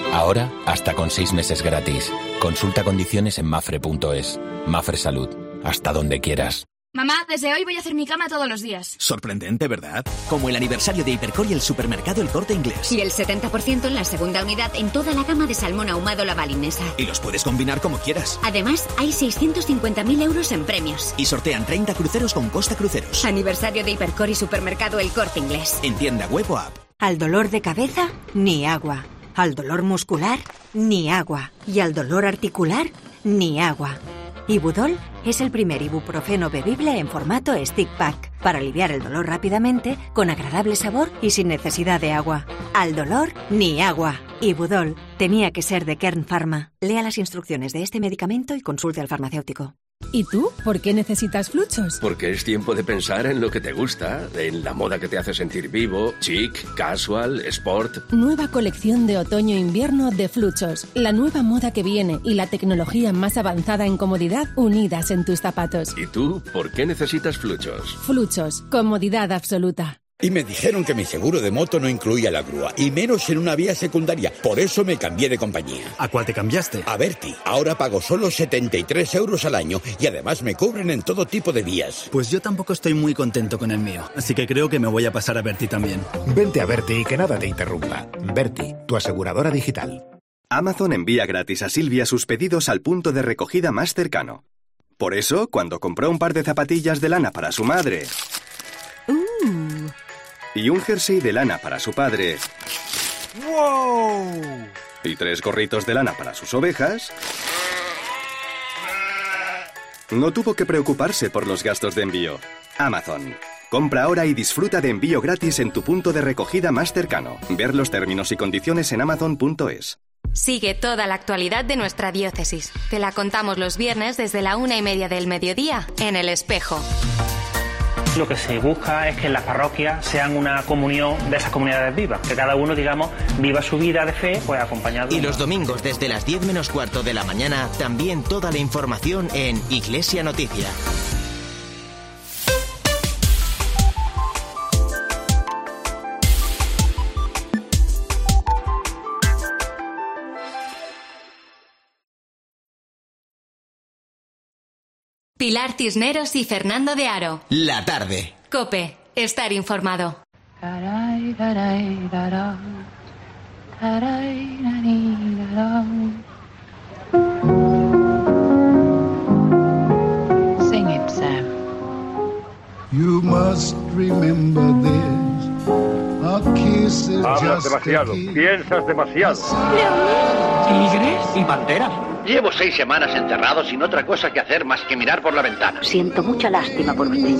Ahora, hasta con seis meses gratis. Consulta condiciones en mafre punto es. Mafre Salud. Hasta donde quieras. Mamá, desde hoy voy a hacer mi cama todos los días. Sorprendente, ¿verdad? Como el aniversario de Hipercor y el supermercado El Corte Inglés. Y el setenta por ciento en la segunda unidad en toda la gama de salmón ahumado La Balinesa. Y los puedes combinar como quieras. Además, hay seiscientos cincuenta mil euros en premios. Y sortean treinta cruceros con Costa Cruceros. Aniversario de Hipercor y supermercado El Corte Inglés. En tienda web o app. Al dolor de cabeza, ni agua. Al dolor muscular, ni agua. Y al dolor articular, ni agua. Ibudol es el primer ibuprofeno bebible en formato stick pack para aliviar el dolor rápidamente, con agradable sabor y sin necesidad de agua. Al dolor, ni agua. Ibudol tenía que ser de Kern Pharma. Lea las instrucciones de este medicamento y consulte al farmacéutico. ¿Y tú? ¿Por qué necesitas Fluchos? Porque es tiempo de pensar en lo que te gusta, en la moda que te hace sentir vivo, chic, casual, sport. Nueva colección de otoño-invierno de Fluchos. La nueva moda que viene y la tecnología más avanzada en comodidad unidas en tus zapatos. ¿Y tú? ¿Por qué necesitas Fluchos? Fluchos. Comodidad absoluta. Y me dijeron que mi seguro de moto no incluía la grúa, y menos en una vía secundaria. Por eso me cambié de compañía. ¿A cuál te cambiaste? A Berti. Ahora pago solo setenta y tres euros al año y además me cubren en todo tipo de vías. Pues yo tampoco estoy muy contento con el mío, así que creo que me voy a pasar a Berti también. Vente a Berti y que nada te interrumpa. Berti, tu aseguradora digital. Amazon envía gratis a Silvia sus pedidos al punto de recogida más cercano. Por eso, cuando compró un par de zapatillas de lana para su madre... Uh. Y un jersey de lana para su padre. ¡Wow! Y tres gorritos de lana para sus ovejas. No tuvo que preocuparse por los gastos de envío. Amazon. Compra ahora y disfruta de envío gratis en tu punto de recogida más cercano. Ver los términos y condiciones en amazon punto es. Sigue toda la actualidad de nuestra diócesis. Te la contamos los viernes desde la una y media del mediodía en El Espejo. Lo que se busca es que las parroquias sean una comunión de esas comunidades vivas, que cada uno, digamos, viva su vida de fe, pues acompañado. Y los domingos desde las diez menos cuarto de la mañana, también toda la información en Iglesia Noticia. Pilar Cisneros y Fernando de Aro. La tarde. COPE. Estar informado. Sing it, Sam. You must remember this. A kiss is Hablas just demasiado, a kiss. piensas demasiado. Tigres y panteras. Llevo seis semanas encerrado sin otra cosa que hacer más que mirar por la ventana. Siento mucha lástima por usted.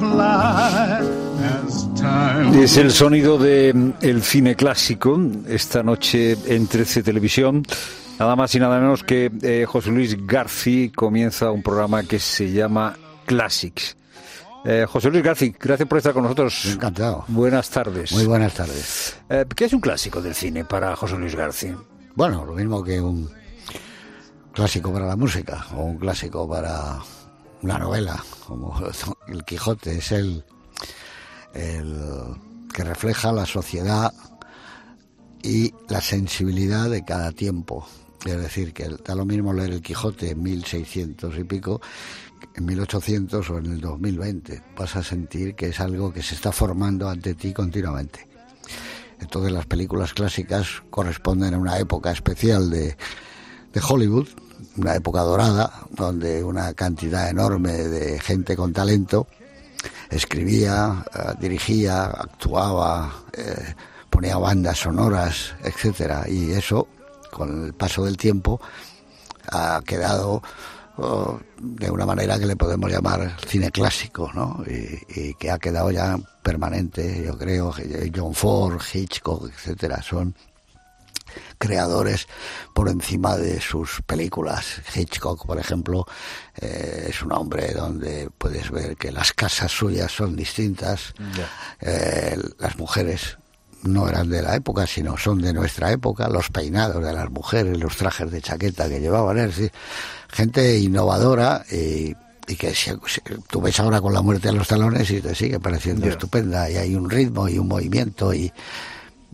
Es el sonido del cine clásico esta noche en trece Televisión. Nada más y nada menos que eh, José Luis García comienza un programa que se llama Classics. Eh, José Luis García, gracias por estar con nosotros. Encantado. Buenas tardes. Muy buenas tardes. Eh, ¿Qué es un clásico del cine para José Luis García? Bueno, lo mismo que un clásico para la música o un clásico para una novela, como El Quijote. Es el, el que refleja la sociedad y la sensibilidad de cada tiempo. Es decir, que da lo mismo leer El Quijote en mil seiscientos y pico, en mil ochocientos o en el dos mil veinte. Vas a sentir que es algo que se está formando ante ti continuamente. Entonces las películas clásicas corresponden a una época especial de, de Hollywood, una época dorada, donde una cantidad enorme de gente con talento escribía, eh, dirigía, actuaba, eh, ponía bandas sonoras, etcétera. Y eso, con el paso del tiempo, ha quedado oh, de una manera que le podemos llamar cine clásico, ¿no? Y, y que ha quedado ya permanente, yo creo. John Ford, Hitchcock, etcétera, son creadores por encima de sus películas. Hitchcock, por ejemplo, eh, es un hombre donde puedes ver que las casas suyas son distintas. Yeah. Eh, las mujeres no eran de la época, sino son de nuestra época. Los peinados de las mujeres, los trajes de chaqueta que llevaban, es decir, gente innovadora y, y que si, si, tú ves ahora Con la muerte a los talones y te sigue pareciendo yeah. estupenda, y hay un ritmo y un movimiento y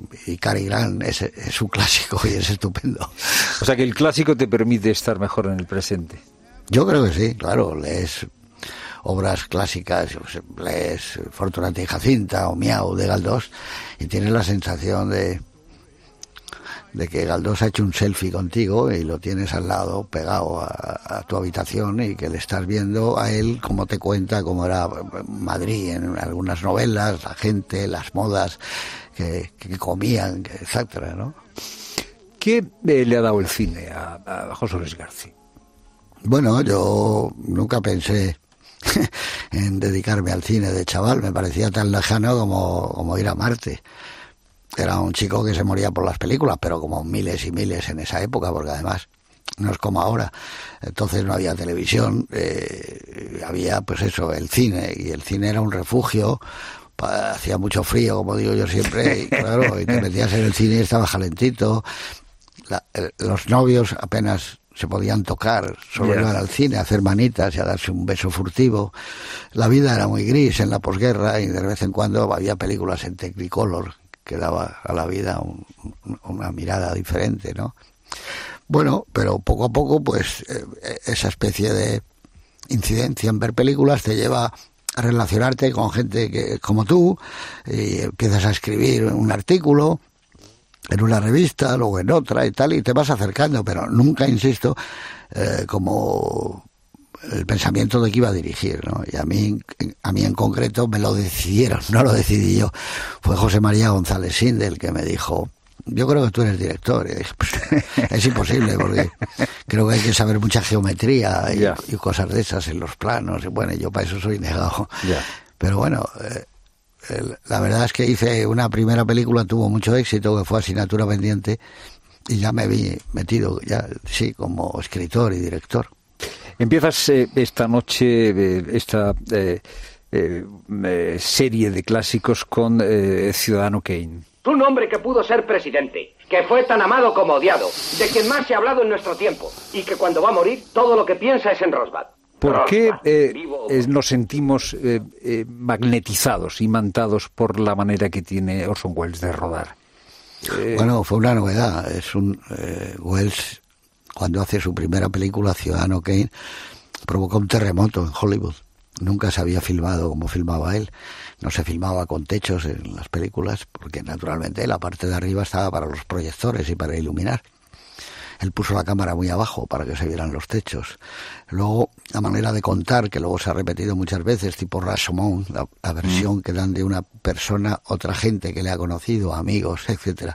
y Cary Grant es, es un clásico y es estupendo. O sea que el clásico te permite estar mejor en el presente. Yo creo que sí, claro, lees obras clásicas, lees Fortunata y Jacinta o Miau de Galdós y tienes la sensación de de que Galdós ha hecho un selfie contigo y lo tienes al lado pegado a, a tu habitación y que le estás viendo a él como te cuenta cómo era Madrid en algunas novelas, la gente, las modas que, que comían, que, etcétera, ¿no? ¿Qué eh, le ha dado el cine a, a José Luis García? Bueno, yo nunca pensé en dedicarme al cine de chaval, me parecía tan lejano como, como ir a Marte. Era un chico que se moría por las películas, pero como miles y miles en esa época, porque además no es como ahora. Entonces no había televisión, eh, había pues eso, el cine, y el cine era un refugio. Pa, hacía mucho frío, como digo yo siempre, y claro, y te metías en el cine y estaba calentito. La, eh, los novios apenas se podían tocar, solo yeah. iban al cine a hacer manitas y a darse un beso furtivo. La vida era muy gris en la posguerra y de vez en cuando había películas en Technicolor que daba a la vida un, una mirada diferente, ¿no? Bueno, pero poco a poco, pues, eh, esa especie de incidencia en ver películas te lleva a relacionarte con gente que como tú, y empiezas a escribir un artículo en una revista, luego en otra y tal, y te vas acercando, pero nunca, insisto, eh, como el pensamiento de que iba a dirigir, ¿no? Y a mí, a mí en concreto me lo decidieron, no lo decidí yo. Fue José María González Sinde el que me dijo, yo creo que tú eres director. Y dije, pues, es imposible, porque creo que hay que saber mucha geometría y, yeah. y cosas de esas en los planos. Y bueno, yo para eso soy negado. Yeah. Pero bueno, eh, el, la verdad es que hice una primera película, tuvo mucho éxito, que fue Asignatura Pendiente, y ya me vi metido, ya sí, como escritor y director. Empiezas eh, esta noche, eh, esta eh, eh, eh, serie de clásicos con eh, Ciudadano Kane. Un hombre que pudo ser presidente, que fue tan amado como odiado, de quien más se ha hablado en nuestro tiempo, y que cuando va a morir todo lo que piensa es en Rosbad. ¿Por Rosbad, qué eh, vivo... eh, nos sentimos eh, eh, magnetizados, imantados por la manera que tiene Orson Welles de rodar? Eh... Bueno, fue una novedad. Es un eh, Welles, cuando hace su primera película, Ciudadano Kane, provocó un terremoto en Hollywood. Nunca se había filmado como filmaba él. No se filmaba con techos en las películas, porque naturalmente la parte de arriba estaba para los proyectores y para iluminar. Él puso la cámara muy abajo para que se vieran los techos. Luego, la manera de contar, que luego se ha repetido muchas veces, tipo Rashomon, la, la versión mm. que dan de una persona, otra gente que le ha conocido, amigos, etcétera.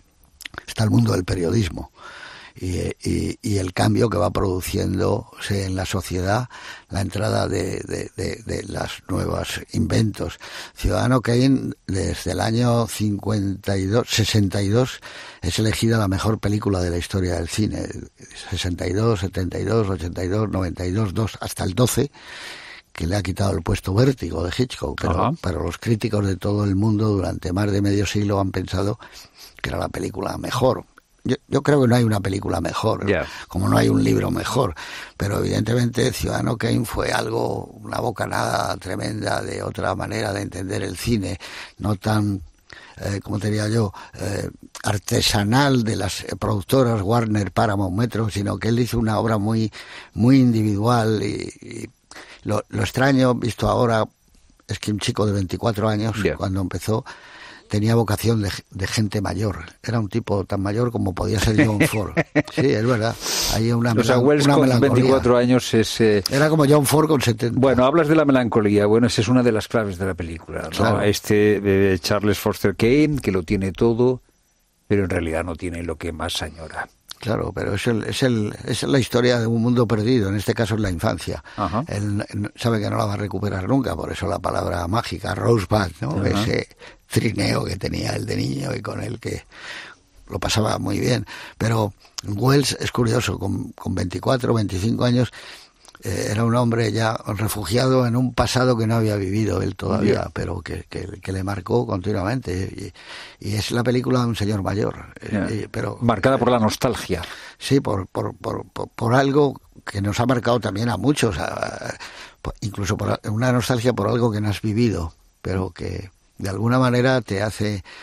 Está el mundo del periodismo. Y, y, y el cambio que va produciéndose en la sociedad, la entrada de, de, de, de las nuevos inventos. Ciudadano Kane, desde el año cincuenta y dos, sesenta y dos, es elegida la mejor película de la historia del cine. sesenta y dos, setenta y dos, ochenta y dos, noventa y dos, dos, hasta el doce, que le ha quitado el puesto Vértigo de Hitchcock. Pero, pero los críticos de todo el mundo durante más de medio siglo han pensado que era la película mejor. Yo, yo creo que no hay una película mejor, yeah. como no hay un libro mejor, pero evidentemente Ciudadano Kane fue algo, una bocanada tremenda de otra manera de entender el cine, no tan, eh, como te diría yo, eh, artesanal de las productoras Warner, Paramount, Metro, sino que él hizo una obra muy, muy individual y, y lo, lo extraño, visto ahora, es que un chico de veinticuatro años, yeah. cuando empezó, tenía vocación de, de gente mayor. Era un tipo tan mayor como podía ser John Ford. Sí, es verdad. Hay una, o sea, Welles una con melancolía. veinticuatro años es... Eh... Era como John Ford con setenta. Bueno, hablas de la melancolía. Bueno, esa es una de las claves de la película, ¿no? Claro. Este eh, Charles Foster Kane, que lo tiene todo, pero en realidad no tiene lo que más añora. Claro, pero es, el, es, el, es la historia de un mundo perdido, en este caso es la infancia. Ajá. Él sabe que no la va a recuperar nunca, por eso la palabra mágica, Rosebud, ¿no? Ajá. Ese trineo que tenía él de niño y con el que lo pasaba muy bien. Pero Welles es curioso, con, con veinticuatro, veinticinco años, eh, era un hombre ya refugiado en un pasado que no había vivido él todavía, yeah. pero que, que, que le marcó continuamente. Y, y es la película de un señor mayor. Yeah. Eh, pero marcada por la nostalgia. Sí, por, por, por, por, por algo que nos ha marcado también a muchos, a, por, incluso por una nostalgia por algo que no has vivido, pero que de alguna manera te hace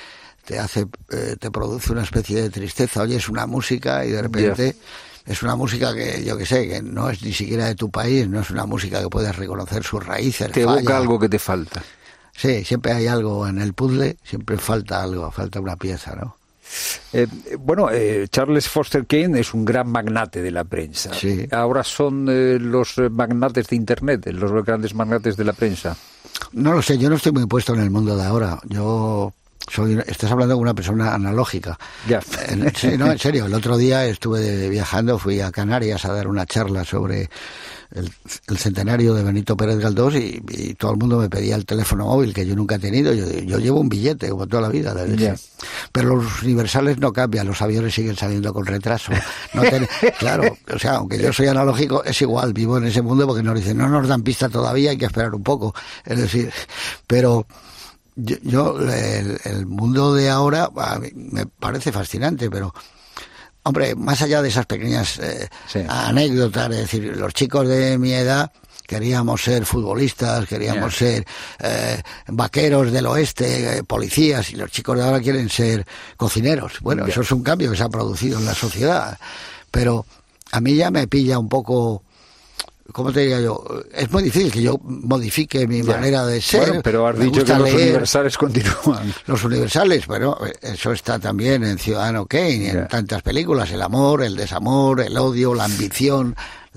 te hace, eh, te produce una especie de tristeza. Oyes una música y de repente yeah. es una música que, yo que sé, que no es ni siquiera de tu país, no es una música que puedes reconocer sus raíces. Te falla. evoca algo que te falta. Sí, siempre hay algo en el puzzle, siempre falta algo, falta una pieza, ¿no? Eh, bueno, eh, Charles Foster Kane es un gran magnate de la prensa. Sí. Ahora son eh, los magnates de Internet, los grandes magnates de la prensa. No lo sé, yo no estoy muy puesto en el mundo de ahora. Yo soy, estás hablando con una persona analógica. Ya. En, sí, no, en serio, el otro día estuve viajando, fui a Canarias a dar una charla sobre el, el centenario de Benito Pérez Galdós y, y todo el mundo me pedía el teléfono móvil que yo nunca he tenido. Yo, yo llevo un billete como toda la vida. Ya. Pero los universales no cambian, los aviones siguen saliendo con retraso. No ten, claro, o sea, aunque yo soy analógico, es igual, vivo en ese mundo porque nos dicen, no nos dan pista todavía, hay que esperar un poco. Es decir, pero... Yo, yo el, el mundo de ahora a mí me parece fascinante, pero hombre, más allá de esas pequeñas eh, sí. anécdotas, es decir, los chicos de mi edad queríamos ser futbolistas, queríamos yeah. ser eh, vaqueros del oeste, eh, policías, y los chicos de ahora quieren ser cocineros. Bueno, yeah. eso es un cambio que se ha producido en la sociedad, pero a mí ya me pilla un poco... ¿Cómo te diría yo? Es muy difícil que yo modifique mi ya. manera de ser. Bueno, pero has dicho que los leer. universales continúan. Los universales, bueno, eso está también en Ciudadano Kane, ya. en tantas películas, el amor, el desamor, el odio, la ambición.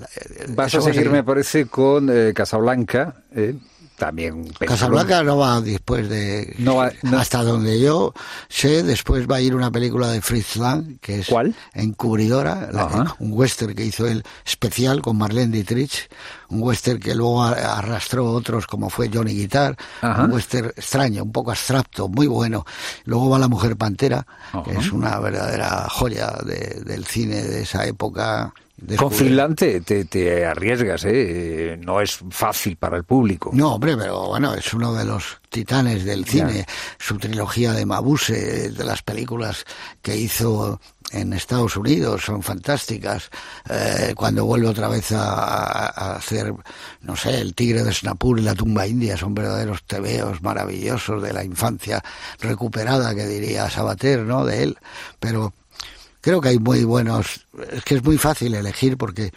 Vas a seguir, me parece, con eh, Casablanca, eh, también... Casablanca no va después de... No va, no. Hasta donde yo sé, después va a ir una película de Fritz Lang, que es... ¿Cuál? Encubridora, la, un western que hizo él especial con Marlene Dietrich, un western que luego arrastró otros como fue Johnny Guitar, Ajá. un western extraño, un poco abstracto, muy bueno. Luego va La Mujer Pantera, Ajá. que es una verdadera joya de, del cine de esa época... Con Finland te, te, te arriesgas, ¿eh? No es fácil para el público. No, hombre, pero bueno, es uno de los titanes del cine. Ya. Su trilogía de Mabuse, de las películas que hizo en Estados Unidos, son fantásticas. Eh, cuando vuelve otra vez a, a hacer, no sé, El Tigre de Snapur y La Tumba India, son verdaderos tebeos maravillosos de la infancia recuperada, que diría Sabater, ¿no?, de él. Pero... creo que hay muy buenos... Es que es muy fácil elegir porque,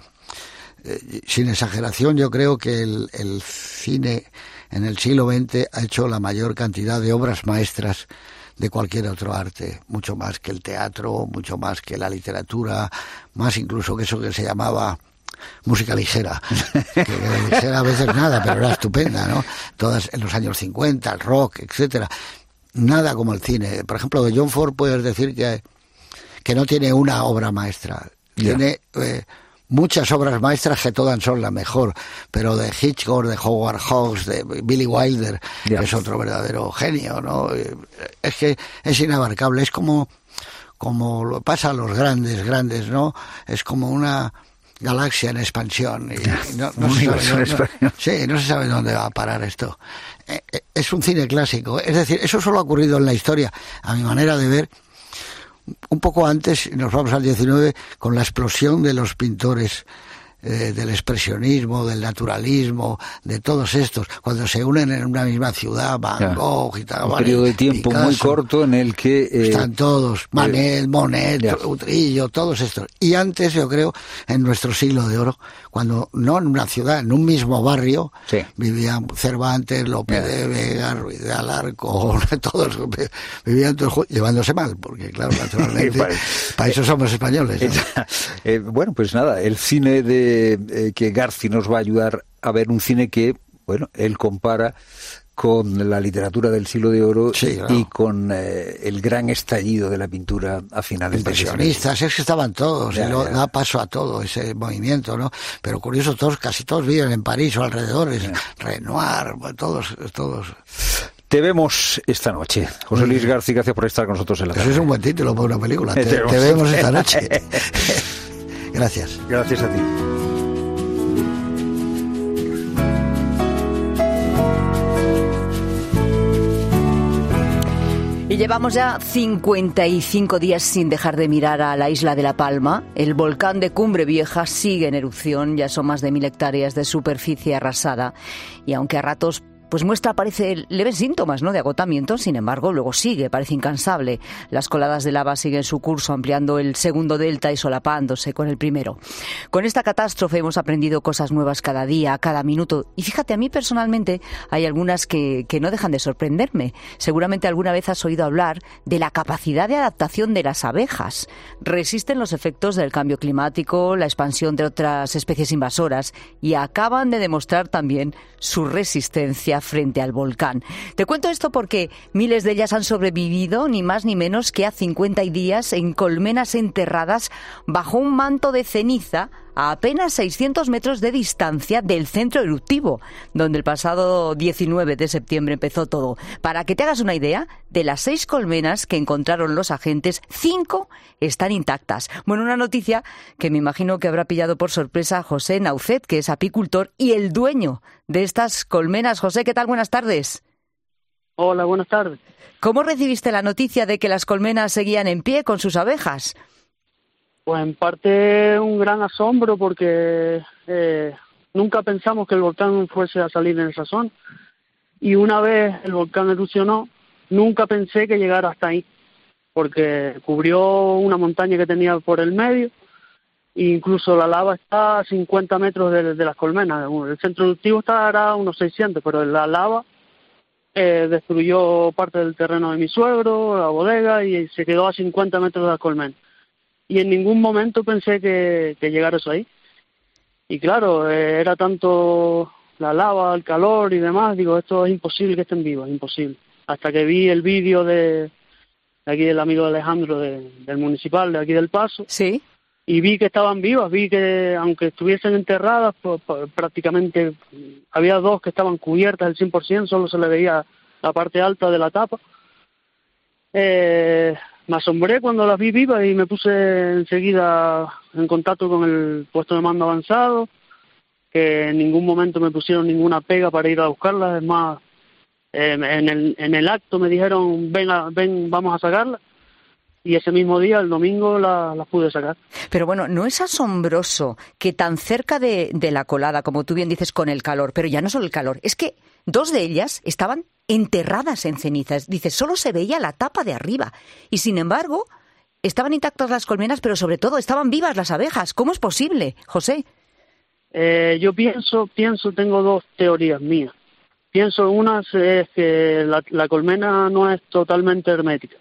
eh, sin exageración, yo creo que el, el cine en el siglo veinte ha hecho la mayor cantidad de obras maestras de cualquier otro arte. Mucho más que el teatro, mucho más que la literatura, más incluso que eso que se llamaba... música ligera, que era ligera a veces nada, pero era estupenda, ¿no? Todas en los años cincuenta, el rock, etcétera. Nada como el cine. Por ejemplo, de John Ford puedes decir que... que no tiene una obra maestra, yeah. tiene eh, muchas obras maestras que todas son la mejor, pero de Hitchcock, de Howard Hawks, de Billy Wilder, yeah. que es otro verdadero genio, ¿no? Es que es inabarcable, es como, como lo pasa a los grandes, grandes, ¿no? Es como una galaxia en expansión. Y, y no, no, se sabe, no, no, sí, no se sabe dónde va a parar esto. Es un cine clásico, es decir, eso solo ha ocurrido en la historia, a mi manera de ver, un poco antes, nos vamos al diecinueve, con la explosión de los pintores, eh, del expresionismo, del naturalismo, de todos estos, cuando se unen en una misma ciudad, Van Gogh y tal. Un vale, periodo de tiempo Picasso, muy corto en el que... Eh, están todos, Manet, eh, Monet, ya. Utrillo, todos estos. Y antes, yo creo, en nuestro siglo de oro, cuando no en una ciudad, en un mismo barrio, sí. vivían Cervantes, Lope yeah. de Vega, Ruiz de Alarcón, todos vivían todos llevándose mal, porque claro, naturalmente, para, para eso somos españoles, ¿no? eh, bueno, pues nada, el cine de eh, que Garci nos va a ayudar a ver un cine que, bueno, él compara con la literatura del siglo de oro sí, claro. y con eh, el gran estallido de la pintura a finales de impresionistas, es que estaban todos, ya, y lo, da paso a todo ese movimiento, ¿no? Pero curioso, todos, casi todos viven en París o alrededores, ya. Renoir, todos, todos. Te vemos esta noche. José Luis Garci, gracias por estar con nosotros en la tarde. Eso es un buen título para una película. Te, te, te vemos esta noche. Gracias. Gracias a ti. Y llevamos ya cincuenta y cinco días sin dejar de mirar a la isla de La Palma. El volcán de Cumbre Vieja sigue en erupción, ya son más de mil hectáreas de superficie arrasada. Y aunque a ratos pues muestra, parece, leves síntomas, ¿no?, de agotamiento. Sin embargo, luego sigue, parece incansable. Las coladas de lava siguen su curso, ampliando el segundo delta y solapándose con el primero. Con esta catástrofe hemos aprendido cosas nuevas cada día, cada minuto. Y fíjate, a mí personalmente hay algunas que, que no dejan de sorprenderme. Seguramente alguna vez has oído hablar de la capacidad de adaptación de las abejas. Resisten los efectos del cambio climático, la expansión de otras especies invasoras y acaban de demostrar también su resistencia frente al volcán. Te cuento esto porque miles de ellas han sobrevivido ni más ni menos que a cincuenta días en colmenas enterradas bajo un manto de ceniza a apenas seiscientos metros de distancia del centro eruptivo, donde el pasado diecinueve de septiembre empezó todo. Para que te hagas una idea, de las seis colmenas que encontraron los agentes, cinco están intactas. Bueno, una noticia que me imagino que habrá pillado por sorpresa a José Naucet, que es apicultor y el dueño de estas colmenas. José, ¿qué tal? Buenas tardes. Hola, buenas tardes. ¿Cómo recibiste la noticia de que las colmenas seguían en pie con sus abejas? Pues en parte un gran asombro porque eh, nunca pensamos que el volcán fuese a salir en esa zona. Y una vez el volcán erupcionó, nunca pensé que llegara hasta ahí, porque cubrió una montaña que tenía por el medio, e incluso la lava está a cincuenta metros de, de las colmenas. El centro eruptivo estará a unos seiscientos, pero la lava eh, destruyó parte del terreno de mi suegro, la bodega, y se quedó a cincuenta metros de las colmenas. Y en ningún momento pensé que, que llegara eso ahí. Y claro, eh, era tanto la lava, el calor y demás, digo, esto es imposible que estén vivas, imposible. Hasta que vi el vídeo de, de aquí del amigo Alejandro, de, del municipal, de aquí del Paso. Sí. Y vi que estaban vivas, vi que aunque estuviesen enterradas, pues, pues, prácticamente había dos que estaban cubiertas al cien por ciento, solo se le veía la parte alta de la tapa. Eh... Me asombré cuando las vi vivas y me puse enseguida en contacto con el puesto de mando avanzado, que en ningún momento me pusieron ninguna pega para ir a buscarlas. Es más, eh, en, el, en el acto me dijeron, ven, a, ven, vamos a sacarlas. Y ese mismo día, el domingo, las la pude sacar. Pero bueno, ¿no es asombroso que tan cerca de, de la colada, como tú bien dices, con el calor, pero ya no solo el calor, es que dos de ellas estaban enterradas en cenizas? Dices, solo se veía la tapa de arriba. Y sin embargo, estaban intactas las colmenas, pero sobre todo estaban vivas las abejas. ¿Cómo es posible, José? Eh, yo pienso, pienso, tengo dos teorías mías. Pienso, una es que la, la colmena no es totalmente hermética.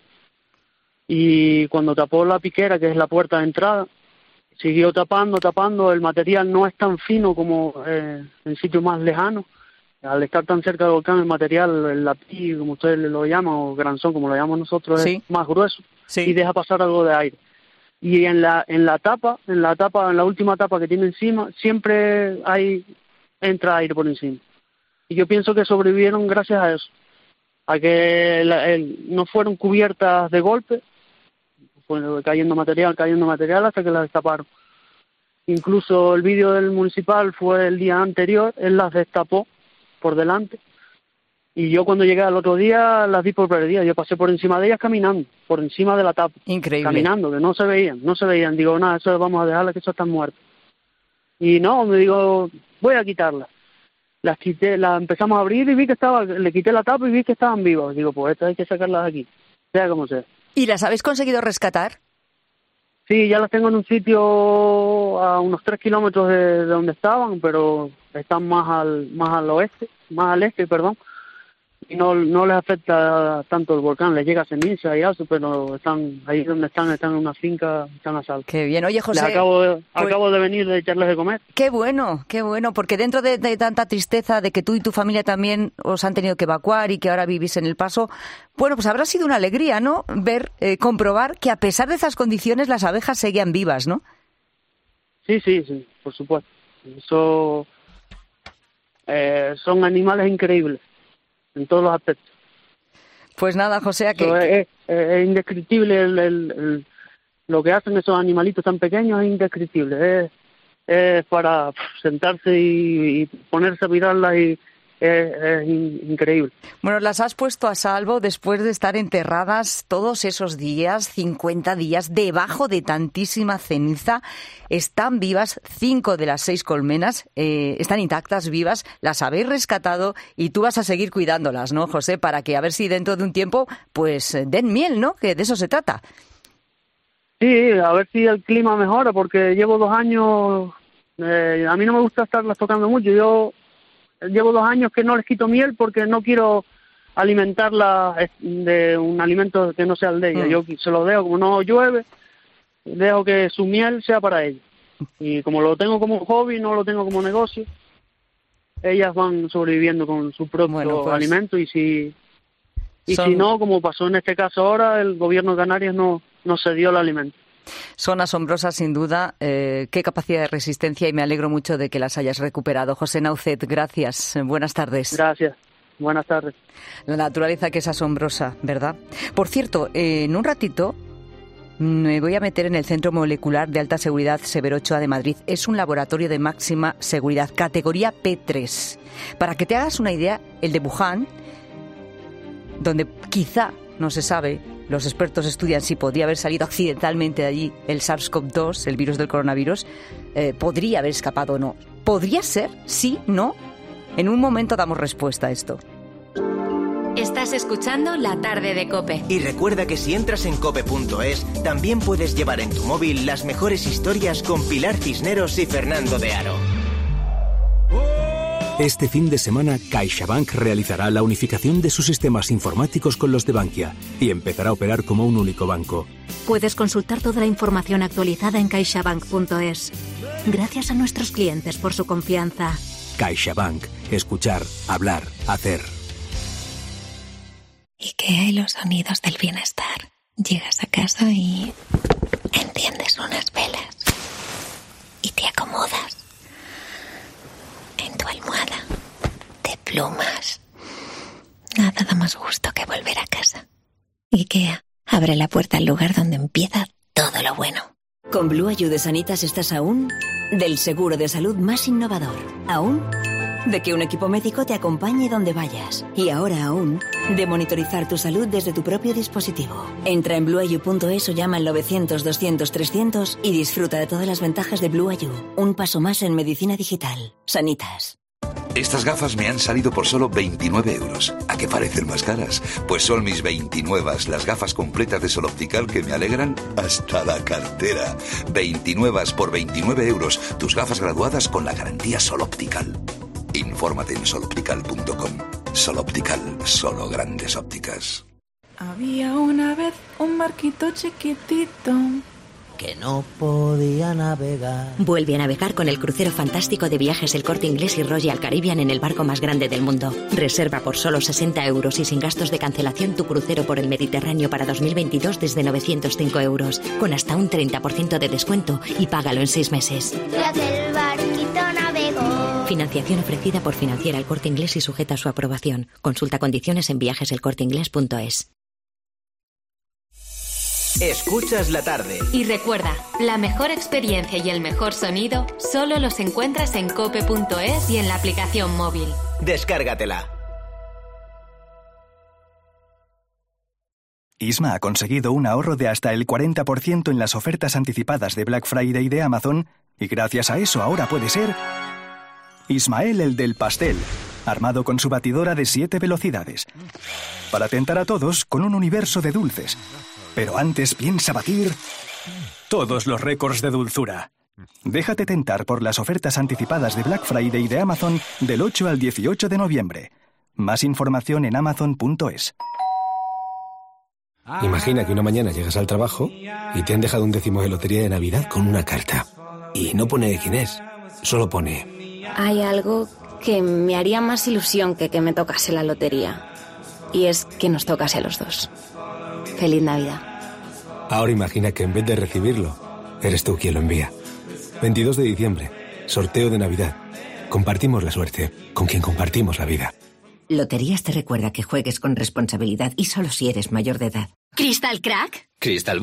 Y cuando tapó la piquera, que es la puerta de entrada, siguió tapando, tapando. El material no es tan fino como eh, en sitios más lejanos. Al estar tan cerca del volcán, el material, el lápiz, como ustedes lo llaman, o granzón, como lo llamamos nosotros, sí, es más grueso, sí, y deja pasar algo de aire. Y en la en la tapa, en la tapa, en la última tapa que tiene encima, siempre hay entra aire por encima. Y yo pienso que sobrevivieron gracias a eso, a que la, el, no fueron cubiertas de golpe, fue cayendo material, cayendo material hasta que las destaparon. Incluso el vídeo del municipal fue el día anterior, él las destapó por delante, y yo cuando llegué al otro día las vi por perdidas. Yo pasé por encima de ellas caminando, por encima de la tapa. Increíble. Caminando, que no se veían, no se veían. Digo, nada, eso vamos a dejarlas, que eso están muertas. Y no, me digo, voy a quitarlas. Las quité, las empezamos a abrir y vi que estaba, le quité la tapa y vi que estaban vivas. Digo, pues estas hay que sacarlas de aquí, sea como sea. ¿Y las habéis conseguido rescatar? Sí, ya las tengo en un sitio a unos tres kilómetros de, de donde estaban, pero están más al más al oeste, más al este, perdón, y no no les afecta tanto el volcán, les llega ceniza y eso, pero están ahí donde están, están en una finca, están a salvo. Qué bien. Oye, José, les acabo de, pues, acabo de venir de echarles de comer. Qué bueno, qué bueno, porque dentro de, de tanta tristeza de que tú y tu familia también os han tenido que evacuar y que ahora vivís en El Paso, bueno, pues habrá sido una alegría, ¿no?, ver, eh, comprobar que a pesar de esas condiciones las abejas seguían vivas, ¿no? Sí, sí, sí, por supuesto. Eso eh, son animales increíbles en todos los aspectos. Pues nada, José, que... Es, es, es indescriptible el, el, el, lo que hacen esos animalitos tan pequeños, es indescriptible. Es, es para sentarse y, y ponerse a mirarlas y es, es increíble. Bueno, las has puesto a salvo después de estar enterradas todos esos días, cincuenta días, debajo de tantísima ceniza. Están vivas, cinco de las seis colmenas, eh, están intactas, vivas, las habéis rescatado y tú vas a seguir cuidándolas, ¿no, José? Para que a ver si dentro de un tiempo, pues, den miel, ¿no? Que de eso se trata. Sí, a ver si el clima mejora, porque llevo dos años, eh, a mí no me gusta estarlas tocando mucho, yo llevo dos años que no les quito miel porque no quiero alimentarlas de un alimento que no sea el de ella. Mm. Yo se los dejo, como no llueve, dejo que su miel sea para ellas. Y como lo tengo como hobby, no lo tengo como negocio, ellas van sobreviviendo con su propio bueno, pues, alimento y si y son... si no, como pasó en este caso ahora, el gobierno de Canarias no, no cedió el alimento. Son asombrosas, sin duda. Eh, qué capacidad de resistencia y me alegro mucho de que las hayas recuperado. José Naucet, gracias. Buenas tardes. Gracias. Buenas tardes. La naturaleza que es asombrosa, ¿verdad? Por cierto, eh, en un ratito me voy a meter en el Centro Molecular de Alta Seguridad Severo Ochoa de Madrid. Es un laboratorio de máxima seguridad, categoría P tres. Para que te hagas una idea, el de Wuhan, donde quizá, no se sabe, los expertos estudian si podría haber salido accidentalmente de allí el SARS-CoV dos, el virus del coronavirus, eh, podría haber escapado o no. ¿Podría ser? ¿Sí? ¿No? En un momento damos respuesta a esto. Estás escuchando La Tarde de COPE. Y recuerda que si entras en cope punto es, también puedes llevar en tu móvil las mejores historias con Pilar Cisneros y Fernando de Aro. Este fin de semana, CaixaBank realizará la unificación de sus sistemas informáticos con los de Bankia y empezará a operar como un único banco. Puedes consultar toda la información actualizada en caixabank punto es. Gracias a nuestros clientes por su confianza. CaixaBank. Escuchar, hablar, hacer. IKEA y los sonidos del bienestar. Llegas a casa y enciendes unas velas y te acomodas en tu almohada de plumas. Nada da más gusto que volver a casa. IKEA abre la puerta al lugar donde empieza todo lo bueno. Con Blue Ayuda de Sanitas estás aún del seguro de salud más innovador. Aún de que un equipo médico te acompañe donde vayas. Y ahora aún de monitorizar tu salud desde tu propio dispositivo. Entra en blue ayu punto es o llama al novecientos, doscientos, trescientos y disfruta de todas las ventajas de Blue Ayu. Un paso más en medicina digital. Sanitas. Estas gafas me han salido por solo veintinueve euros. ¿A qué parecen más caras? Pues son mis veintinuevas, las gafas completas de Sol Optical que me alegran hasta la cartera. veintinuevas por veintinueve euros. Tus gafas graduadas con la garantía Sol Optical. Infórmate en sol optical punto com. Sol Optical, solo grandes ópticas. Había una vez un barquito chiquitito que no podía navegar. Vuelve a navegar con el crucero fantástico de Viajes El Corte Inglés y Royal Caribbean en el barco más grande del mundo. Reserva por solo sesenta euros y sin gastos de cancelación tu crucero por el Mediterráneo para dos mil veintidós desde novecientos cinco euros, con hasta un treinta por ciento de descuento y págalo en seis meses. Tras el barquito navegó. Financiación ofrecida por Financiera El Corte Inglés y sujeta a su aprobación. Consulta condiciones en viajes el corte inglés punto es. Escuchas la tarde. Y recuerda, la mejor experiencia y el mejor sonido solo los encuentras en cope punto es y en la aplicación móvil. Descárgatela. Isma ha conseguido un ahorro de hasta el cuarenta por ciento en las ofertas anticipadas de Black Friday de Amazon y gracias a eso ahora puede ser Ismael el del pastel, armado con su batidora de siete velocidades, para tentar a todos con un universo de dulces. Pero antes piensa batir todos los récords de dulzura. Déjate tentar por las ofertas anticipadas de Black Friday de Amazon del ocho al dieciocho de noviembre. Más información en amazon punto es. Imagina que una mañana llegas al trabajo y te han dejado un décimo de lotería de Navidad con una carta. Y no pone de quién es, solo pone... Hay algo que me haría más ilusión que que me tocase la lotería. Y es que nos tocase a los dos. Feliz Navidad. Ahora imagina que en vez de recibirlo, eres tú quien lo envía. veintidós de diciembre, sorteo de Navidad. Compartimos la suerte con quien compartimos la vida. Loterías te recuerda que juegues con responsabilidad y solo si eres mayor de edad. ¿Crystal Crack? Crystal Box.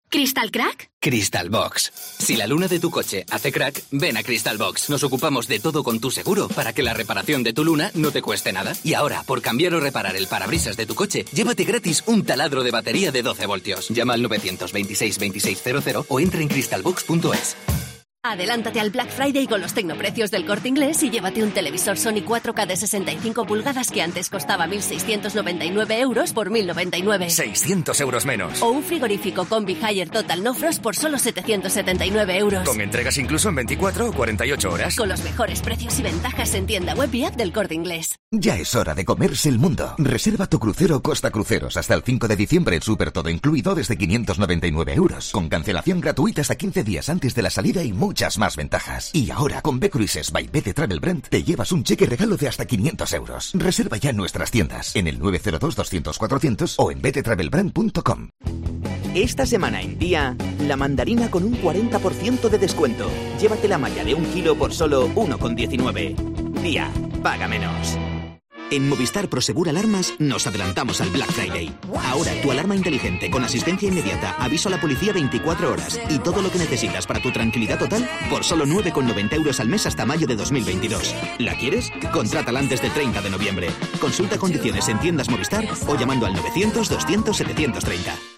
¿Crystal Crack? Crystal Box. Si la luna de tu coche hace crack, ven a Crystal Box. Nos ocupamos de todo con tu seguro para que la reparación de tu luna no te cueste nada. Y ahora, por cambiar o reparar el parabrisas de tu coche, llévate gratis un taladro de batería de doce voltios. Llama al nueve dos seis, veintiséis cero cero o entra en crystal box punto es. Adelántate al Black Friday con los tecnoprecios del Corte Inglés y llévate un televisor Sony cuatro K de sesenta y cinco pulgadas que antes costaba mil seiscientos noventa y nueve euros por mil noventa y nueve. seiscientos euros menos. O un frigorífico Combi Haier Total No Frost por solo setecientos setenta y nueve euros. Con entregas incluso en veinticuatro o cuarenta y ocho horas. Con los mejores precios y ventajas en tienda web y app del Corte Inglés. Ya es hora de comerse el mundo. Reserva tu crucero Costa Cruceros hasta el cinco de diciembre en Super Todo Incluido desde quinientos noventa y nueve euros. Con cancelación gratuita hasta quince días antes de la salida y muchas más ventajas. Y ahora, con B Cruises by B T Travel Brand, te llevas un cheque regalo de hasta quinientos euros. Reserva ya en nuestras tiendas, en el nueve cero dos, doscientos, cuatrocientos o en b t travel brand punto com. Esta semana en Día, la mandarina con un cuarenta por ciento de descuento. Llévate la malla de un kilo por solo uno con diecinueve. Día, paga menos. En Movistar Prosegur Alarmas nos adelantamos al Black Friday. Ahora tu alarma inteligente con asistencia inmediata, aviso a la policía veinticuatro horas y todo lo que necesitas para tu tranquilidad total por solo nueve con noventa euros al mes hasta mayo de dos mil veintidós. ¿La quieres? Contrátala antes del treinta de noviembre. Consulta condiciones en tiendas Movistar o llamando al novecientos, doscientos, setecientos treinta.